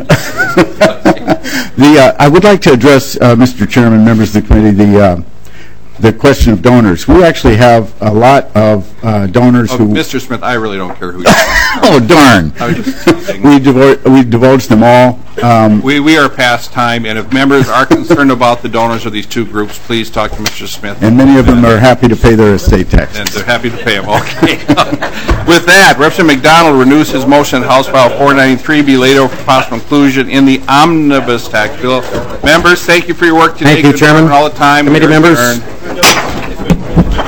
U: The, uh, I would like to address, uh, Mister Chairman, members of the committee, the, uh, the question of donors. We actually have a lot of uh, donors
A: Oh,
U: who...
A: Mister Smith, I really don't care who you are.
U: Oh, darn.
A: I was just teasing.
U: We divor- we divulged them all. Um,
A: We, we are past time, and if members are concerned about the donors of these two groups, please talk to Mister Smith.
U: And many of them are happy to pay their estate taxes.
A: And they're happy to pay them, okay. With that, Representative McDonald renews his motion that House File four ninety-three be laid over for possible inclusion in the omnibus tax bill. Members, thank you for your work today.
L: Thank you,
A: Good
L: Chairman.
A: work all the time.
L: Committee
A: We are
L: members.
A: adjourned.